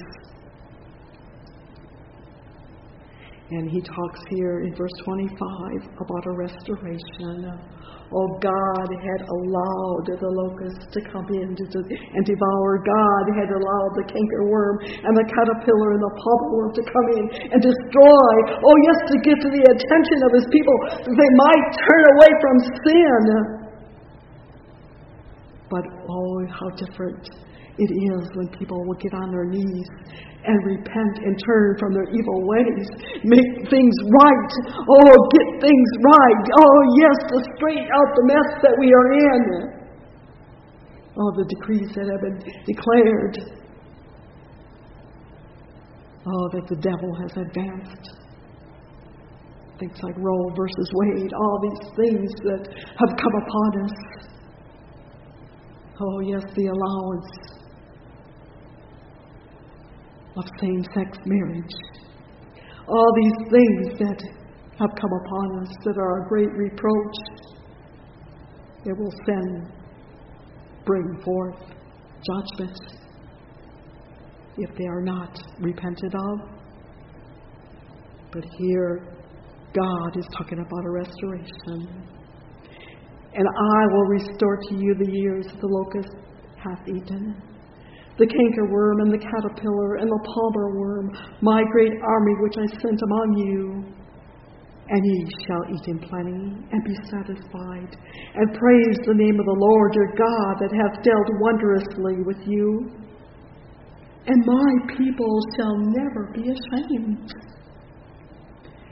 And he talks here in verse twenty-five about a restoration. Oh, God had allowed the locusts to come in to, to, and devour. God had allowed the cankerworm and the caterpillar and the pommel to come in and destroy. Oh, yes, to get to the attention of His people, that they might turn away from sin. But, oh, how different it is when people will get on their knees and repent and turn from their evil ways. Make things right. Oh, get things right. Oh, yes, to straighten out the mess that we are in. Oh, the decrees that have been declared. Oh, that the devil has advanced. Things like Roe versus Wade. All these things that have come upon us. Oh, yes, the allowance of same-sex marriage. All these things that have come upon us that are a great reproach, it will send, bring forth judgment if they are not repented of. But here, God is talking about a restoration. And I will restore to you the years the locust hath eaten, the cankerworm and the caterpillar and the palmer worm, my great army which I sent among you. And ye shall eat in plenty and be satisfied, and praise the name of the Lord your God that hath dealt wondrously with you. And my people shall never be ashamed.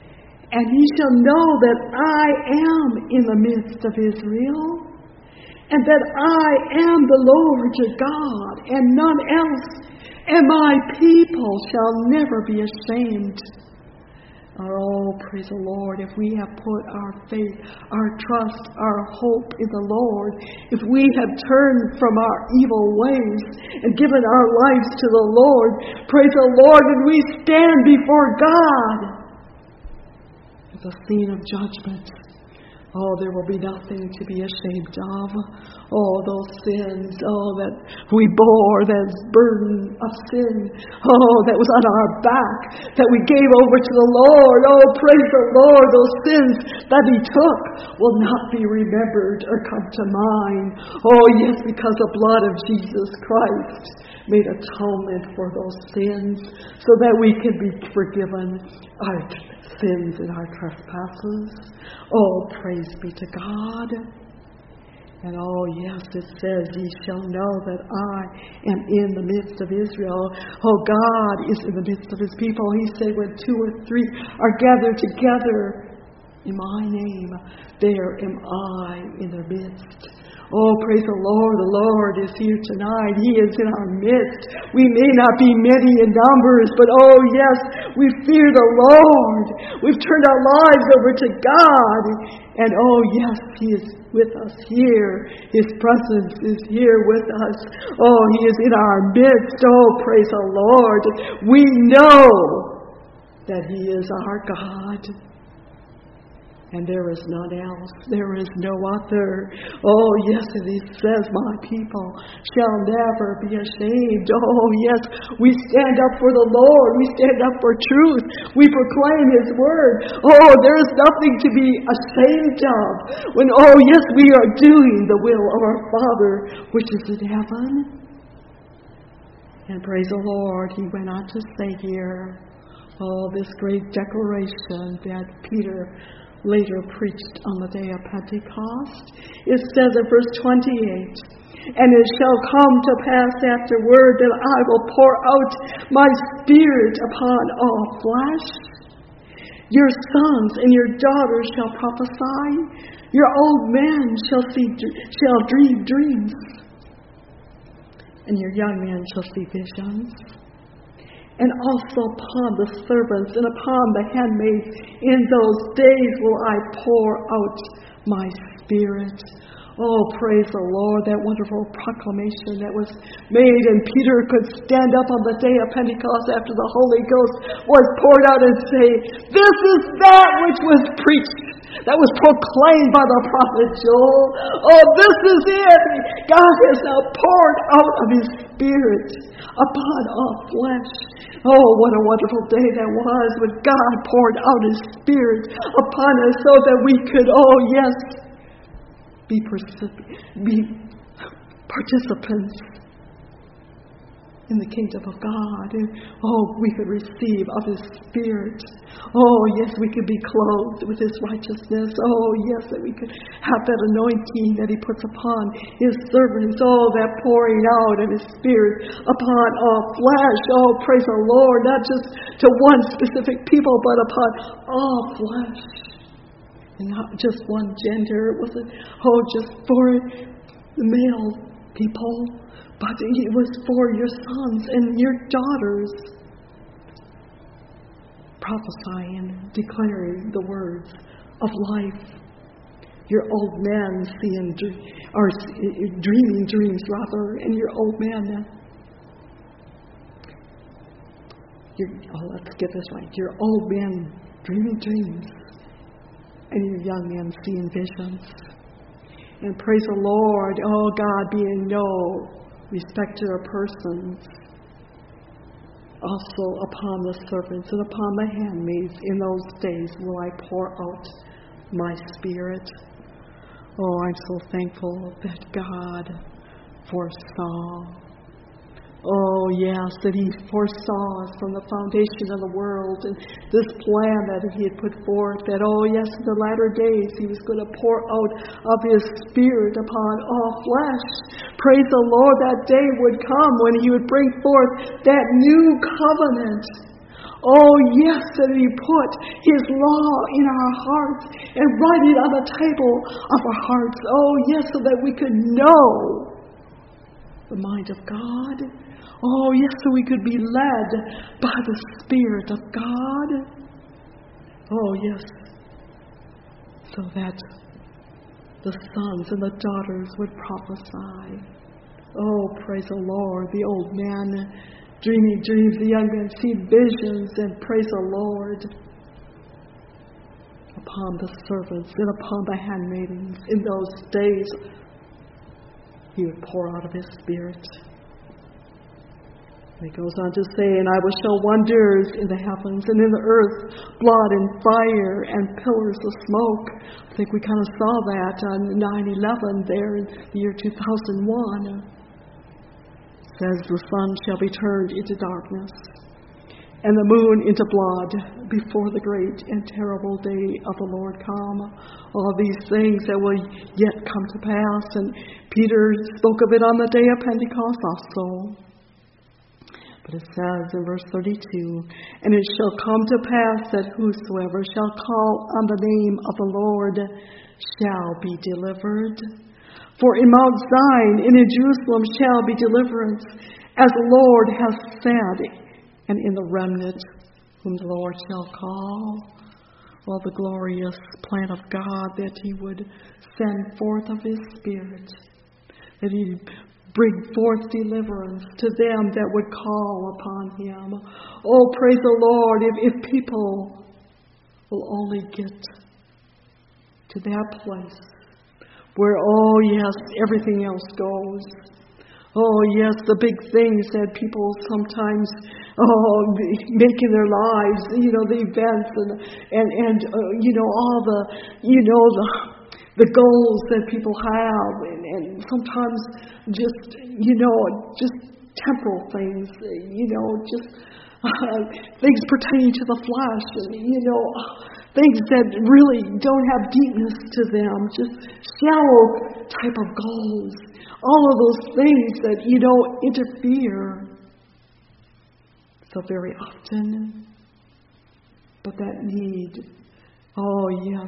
And he shall know that I am in the midst of Israel, and that I am the Lord your God, and none else, and my people shall never be ashamed. Oh, praise the Lord. If we have put our faith, our trust, our hope in the Lord, if we have turned from our evil ways and given our lives to the Lord, praise the Lord, and we stand before God at the scene of judgment. Oh, there will be nothing to be ashamed of. Oh, those sins, oh, that we bore, that burden of sin, oh, that was on our back, that we gave over to the Lord. Oh, praise the Lord, those sins that he took will not be remembered or come to mind. Oh, yes, because the blood of Jesus Christ made atonement for those sins so that we can be forgiven our sins and our trespasses. Oh, praise be to God. And oh, yes, it says, ye shall know that I am in the midst of Israel. Oh, God is in the midst of his people. He said, when two or three are gathered together in my name, there am I in their midst. Oh, praise the Lord. The Lord is here tonight. He is in our midst. We may not be many in numbers, but oh, yes, we fear the Lord. We've turned our lives over to God. And oh, yes, he is with us here. His presence is here with us. Oh, he is in our midst. Oh, praise the Lord. We know that he is our God. And there is none else. There is no other. Oh, yes, and he says, my people shall never be ashamed. Oh, yes, we stand up for the Lord. We stand up for truth. We proclaim his word. Oh, there is nothing to be ashamed of. When, oh, yes, we are doing the will of our Father, which is in heaven. And praise the Lord, he went on to say here, oh, this great declaration that Peter later preached on the day of Pentecost. It says in verse twenty-eight, and it shall come to pass afterward that I will pour out my spirit upon all flesh. Your sons and your daughters shall prophesy. Your old men shall see, shall dream dreams, and your young men shall see visions. And also upon the servants and upon the handmaids in those days will I pour out my spirit. Oh, praise the Lord, that wonderful proclamation that was made, and Peter could stand up on the day of Pentecost after the Holy Ghost was poured out and say, this is that which was preached, that was proclaimed by the prophet Joel. Oh, this is it. God has now poured out of his spirit upon all flesh. Oh, what a wonderful day that was when God poured out his spirit upon us so that we could, oh yes, be, particip- be participants in the kingdom of God. And, oh, we could receive of his spirit. Oh, yes, we could be clothed with his righteousness. Oh, yes, that we could have that anointing that he puts upon his servants. Oh, that pouring out of his spirit upon all flesh. Oh, praise the Lord, not just to one specific people, but upon all flesh. And not just one gender. It wasn't, oh, just for the male people, but it was for your sons and your daughters, prophesying, declaring the words of life. Your old men seeing, or dreaming dreams, rather, and your old men. Your, oh, let's get this right. Your old men dreaming dreams, and your young men seeing visions. And praise the Lord, oh God, being no respecter of persons, also upon the servants and upon the handmaids in those days will I pour out my spirit. Oh, I'm so thankful that God foresaw. Oh, yes, that he foresaw us from the foundation of the world, and this plan that he had put forth, that, oh, yes, in the latter days he was going to pour out of his spirit upon all flesh. Praise the Lord, that day would come when he would bring forth that new covenant. Oh, yes, that He put His law in our hearts and write it on the table of our hearts. Oh, yes, so that we could know the mind of God. Oh, yes, so we could be led by the Spirit of God. Oh, yes, so that the sons and the daughters would prophesy. Oh, praise the Lord. The old man dreaming dreams, the young man see visions, and praise the Lord upon the servants and upon the handmaidens. In those days, He would pour out of His Spirit. He goes on to say, and I will show wonders in the heavens and in the earth, blood and fire and pillars of smoke. I think we kind of saw that on nine eleven there in the year two thousand one. It says, the sun shall be turned into darkness and the moon into blood before the great and terrible day of the Lord come. All these things that will yet come to pass. And Peter spoke of it on the day of Pentecost also. But it says in verse thirty-two, and it shall come to pass that whosoever shall call on the name of the Lord shall be delivered. For in Mount Zion and in Jerusalem shall be deliverance, as the Lord has said, and in the remnant whom the Lord shall call. All the glorious plan of God that He would send forth of His Spirit, that He'd bring forth deliverance to them that would call upon Him. Oh, praise the Lord, if, if people will only get to that place where, oh yes, everything else goes. Oh yes, the big things that people sometimes oh make in their lives, you know, the events and and and uh, you know all the you know the the goals that people have, and, and sometimes just you know just temporal things, you know, just uh, things pertaining to the flesh, and you know things that really don't have deepness to them, just shallow type of goals. All of those things that, you know, interfere so very often. But that need, oh yes,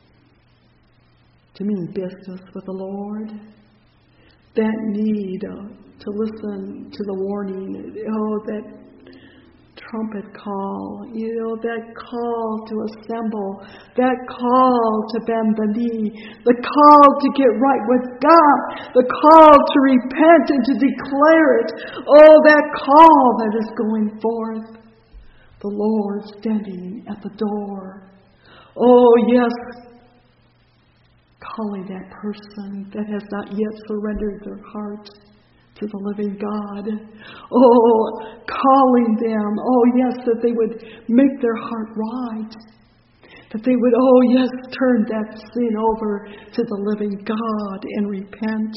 to mean business with the Lord. That need uh, to listen to the warning. Oh, that trumpet call, you know, that call to assemble, that call to bend the knee, the call to get right with God, the call to repent and to declare it. Oh, that call that is going forth. The Lord standing at the door. Oh, yes, calling that person that has not yet surrendered their heart to the living God. Oh, calling them, oh yes, that they would make their heart right. That they would, oh yes, turn that sin over to the living God and repent.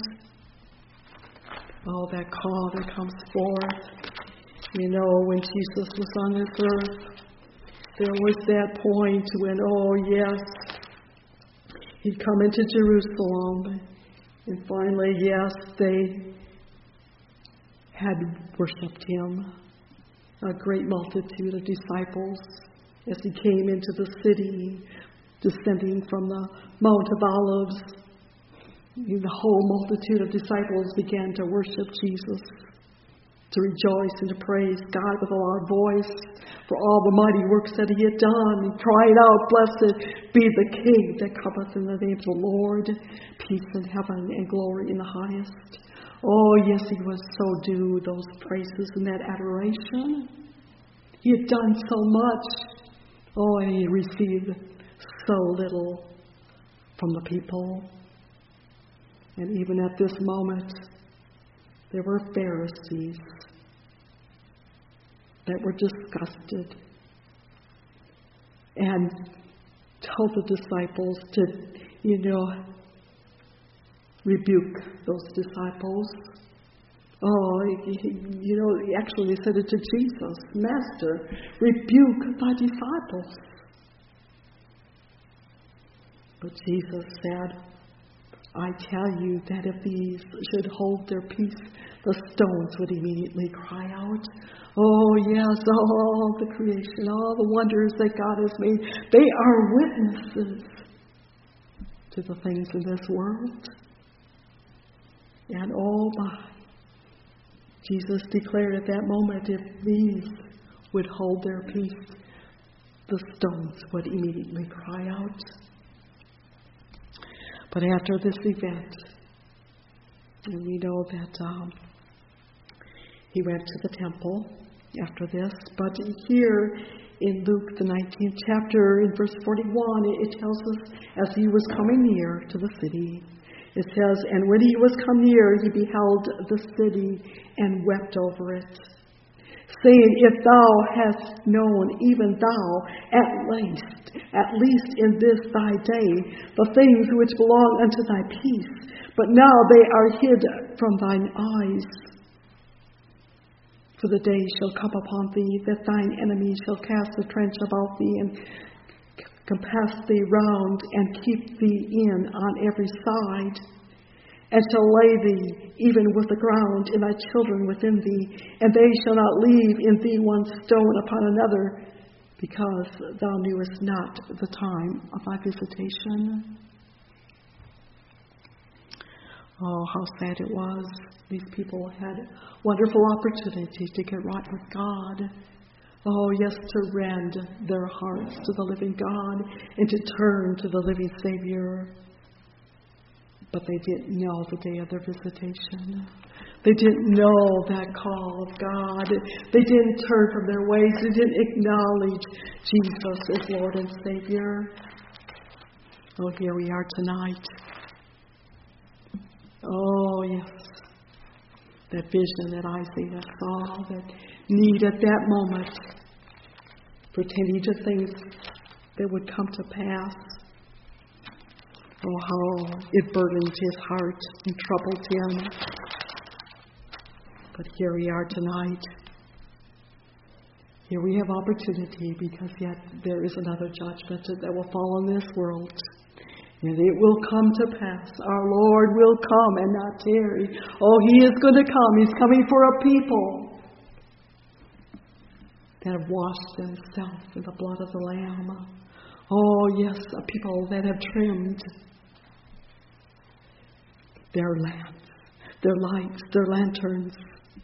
Oh, that call that comes forth. You know, when Jesus was on this earth, there was that point when, oh yes, He'd come into Jerusalem. And finally, yes, they had worshipped Him. A great multitude of disciples as He came into the city, descending from the Mount of Olives. The whole multitude of disciples began to worship Jesus, to rejoice and to praise God with a loud voice for all the mighty works that He had done. He cried out, "Blessed be the King that cometh in the name of the Lord, peace in heaven and glory in the highest." Oh, yes, He was so due those praises and that adoration. He had done so much. Oh, and He received so little from the people. And even at this moment, there were Pharisees that were disgusted and told the disciples to, you know, rebuke those disciples. Oh, you know, actually they said it to Jesus, "Master, rebuke thy disciples." But Jesus said, "I tell you that if these should hold their peace the stones would immediately cry out. Oh yes, all the creation, all the wonders that God has made, they are witnesses to the things in this world. And oh my, Jesus declared at that moment, if these would hold their peace, the stones would immediately cry out. But after this event, and we know that um, he went to the temple after this, but here in Luke, the nineteenth chapter, in verse forty-one, it tells us, as he was coming near to the city, it says, and when he was come near, he beheld the city and wept over it, saying, if thou hadst known, even thou, at least, at least in this thy day, the things which belong unto thy peace, but now they are hid from thine eyes. For the day shall come upon thee that thine enemies shall cast a trench about thee and compass thee round and keep thee in on every side, and shall lay thee even with the ground and thy children within thee, and they shall not leave in thee one stone upon another, because thou knewest not the time of thy visitation. Oh, how sad it was. These people had wonderful opportunities to get right with God. Oh, yes, to rend their hearts to the living God and to turn to the living Savior. But they didn't know the day of their visitation. They didn't know that call of God. They didn't turn from their ways. They didn't acknowledge Jesus as Lord and Savior. Oh, here we are tonight. Oh, yes. That vision that Isaiah saw, that need at that moment, pertaining to things that would come to pass. Oh, how it burdened his heart and troubled him. But here we are tonight. Here we have opportunity, because yet there is another judgment that will fall on this world. And it will come to pass. Our Lord will come and not tarry. Oh, He is going to come. He's coming for a people that have washed themselves in the blood of the Lamb. Oh, yes, a people that have trimmed their lamps, their lights, their lanterns,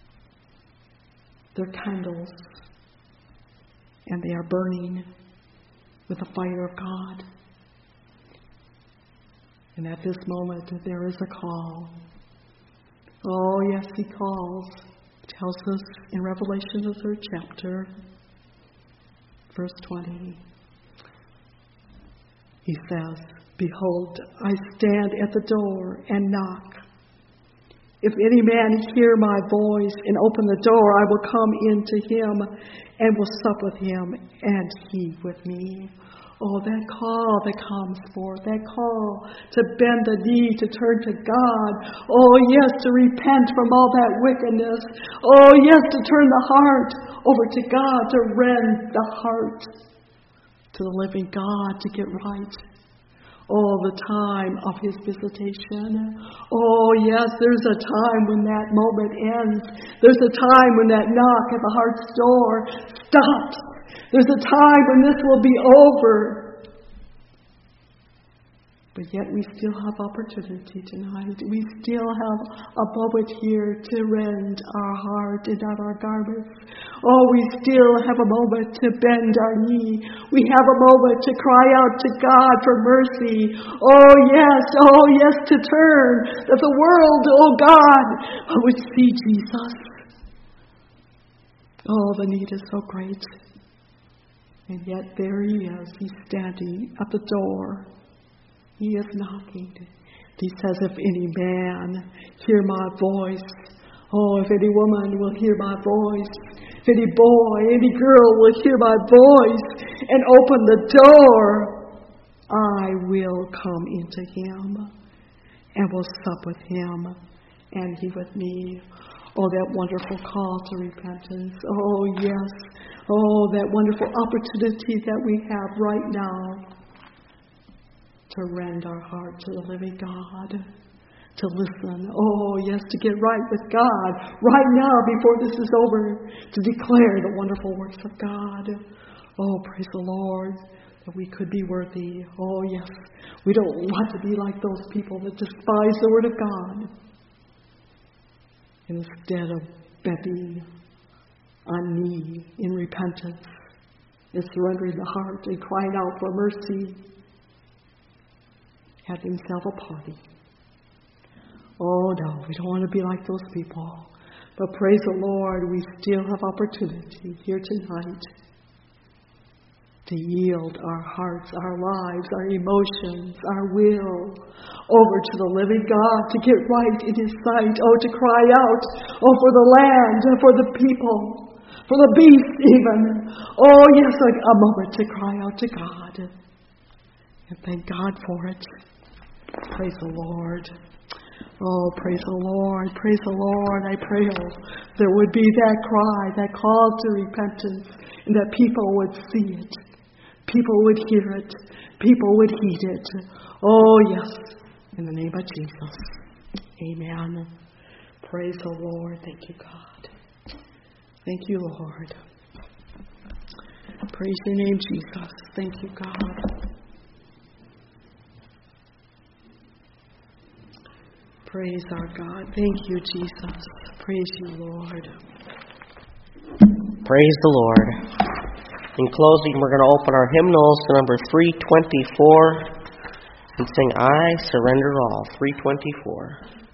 their candles, and they are burning with the fire of God. And at this moment, there is a call. Oh, yes, He calls. He tells us in Revelation, the third chapter, verse twenty. He says, behold, I stand at the door and knock. If any man hear my voice and open the door, I will come in to him and will sup with him and he with me. Oh, that call that comes forth, that call to bend the knee, to turn to God. Oh, yes, to repent from all that wickedness. Oh, yes, to turn the heart over to God, to rend the heart to the living God, to get right. Oh, the time of His visitation. Oh, yes, there's a time when that moment ends. There's a time when that knock at the heart's door stops. There's a time when this will be over. But yet we still have opportunity tonight. We still have a moment here to rend our heart and not our garments. Oh, we still have a moment to bend our knee. We have a moment to cry out to God for mercy. Oh, yes, oh, yes, to turn, that the world, oh God, would see Jesus. Oh, the need is so great. And yet there He is. He's standing at the door. He is knocking. He says, if any man hear my voice, oh, if any woman will hear my voice, if any boy, any girl will hear my voice and open the door, I will come into him and will sup with him and he with me. Oh, that wonderful call to repentance. Oh, yes. Oh, that wonderful opportunity that we have right now to rend our heart to the living God, to listen. Oh, yes, to get right with God right now before this is over, to declare the wonderful works of God. Oh, praise the Lord, that we could be worthy. Oh, yes, we don't want to be like those people that despise the Word of God. Instead of bending on knee in repentance and surrendering the heart and crying out for mercy, had himself a party. Oh no, we don't want to be like those people. But praise the Lord, we still have opportunity here tonight to yield our hearts, our lives, our emotions, our will over to the living God, to get right in His sight. Oh, to cry out, oh, for the land, for the people, for the beasts even. Oh, yes, a, a moment to cry out to God. And thank God for it. Praise the Lord. Oh, praise the Lord, praise the Lord. I pray oh, there would be that cry, that call to repentance, and that people would see it. People would hear it. People would heed it. Oh, yes, in the name of Jesus. Amen. Praise the Lord. Thank you, God. Thank you, Lord. Praise your name, Jesus. Thank you, God. Praise our God. Thank you, Jesus. Praise you, Lord. Praise the Lord. In closing, we're going to open our hymnals to number three twenty-four and sing I Surrender All, three twenty-four.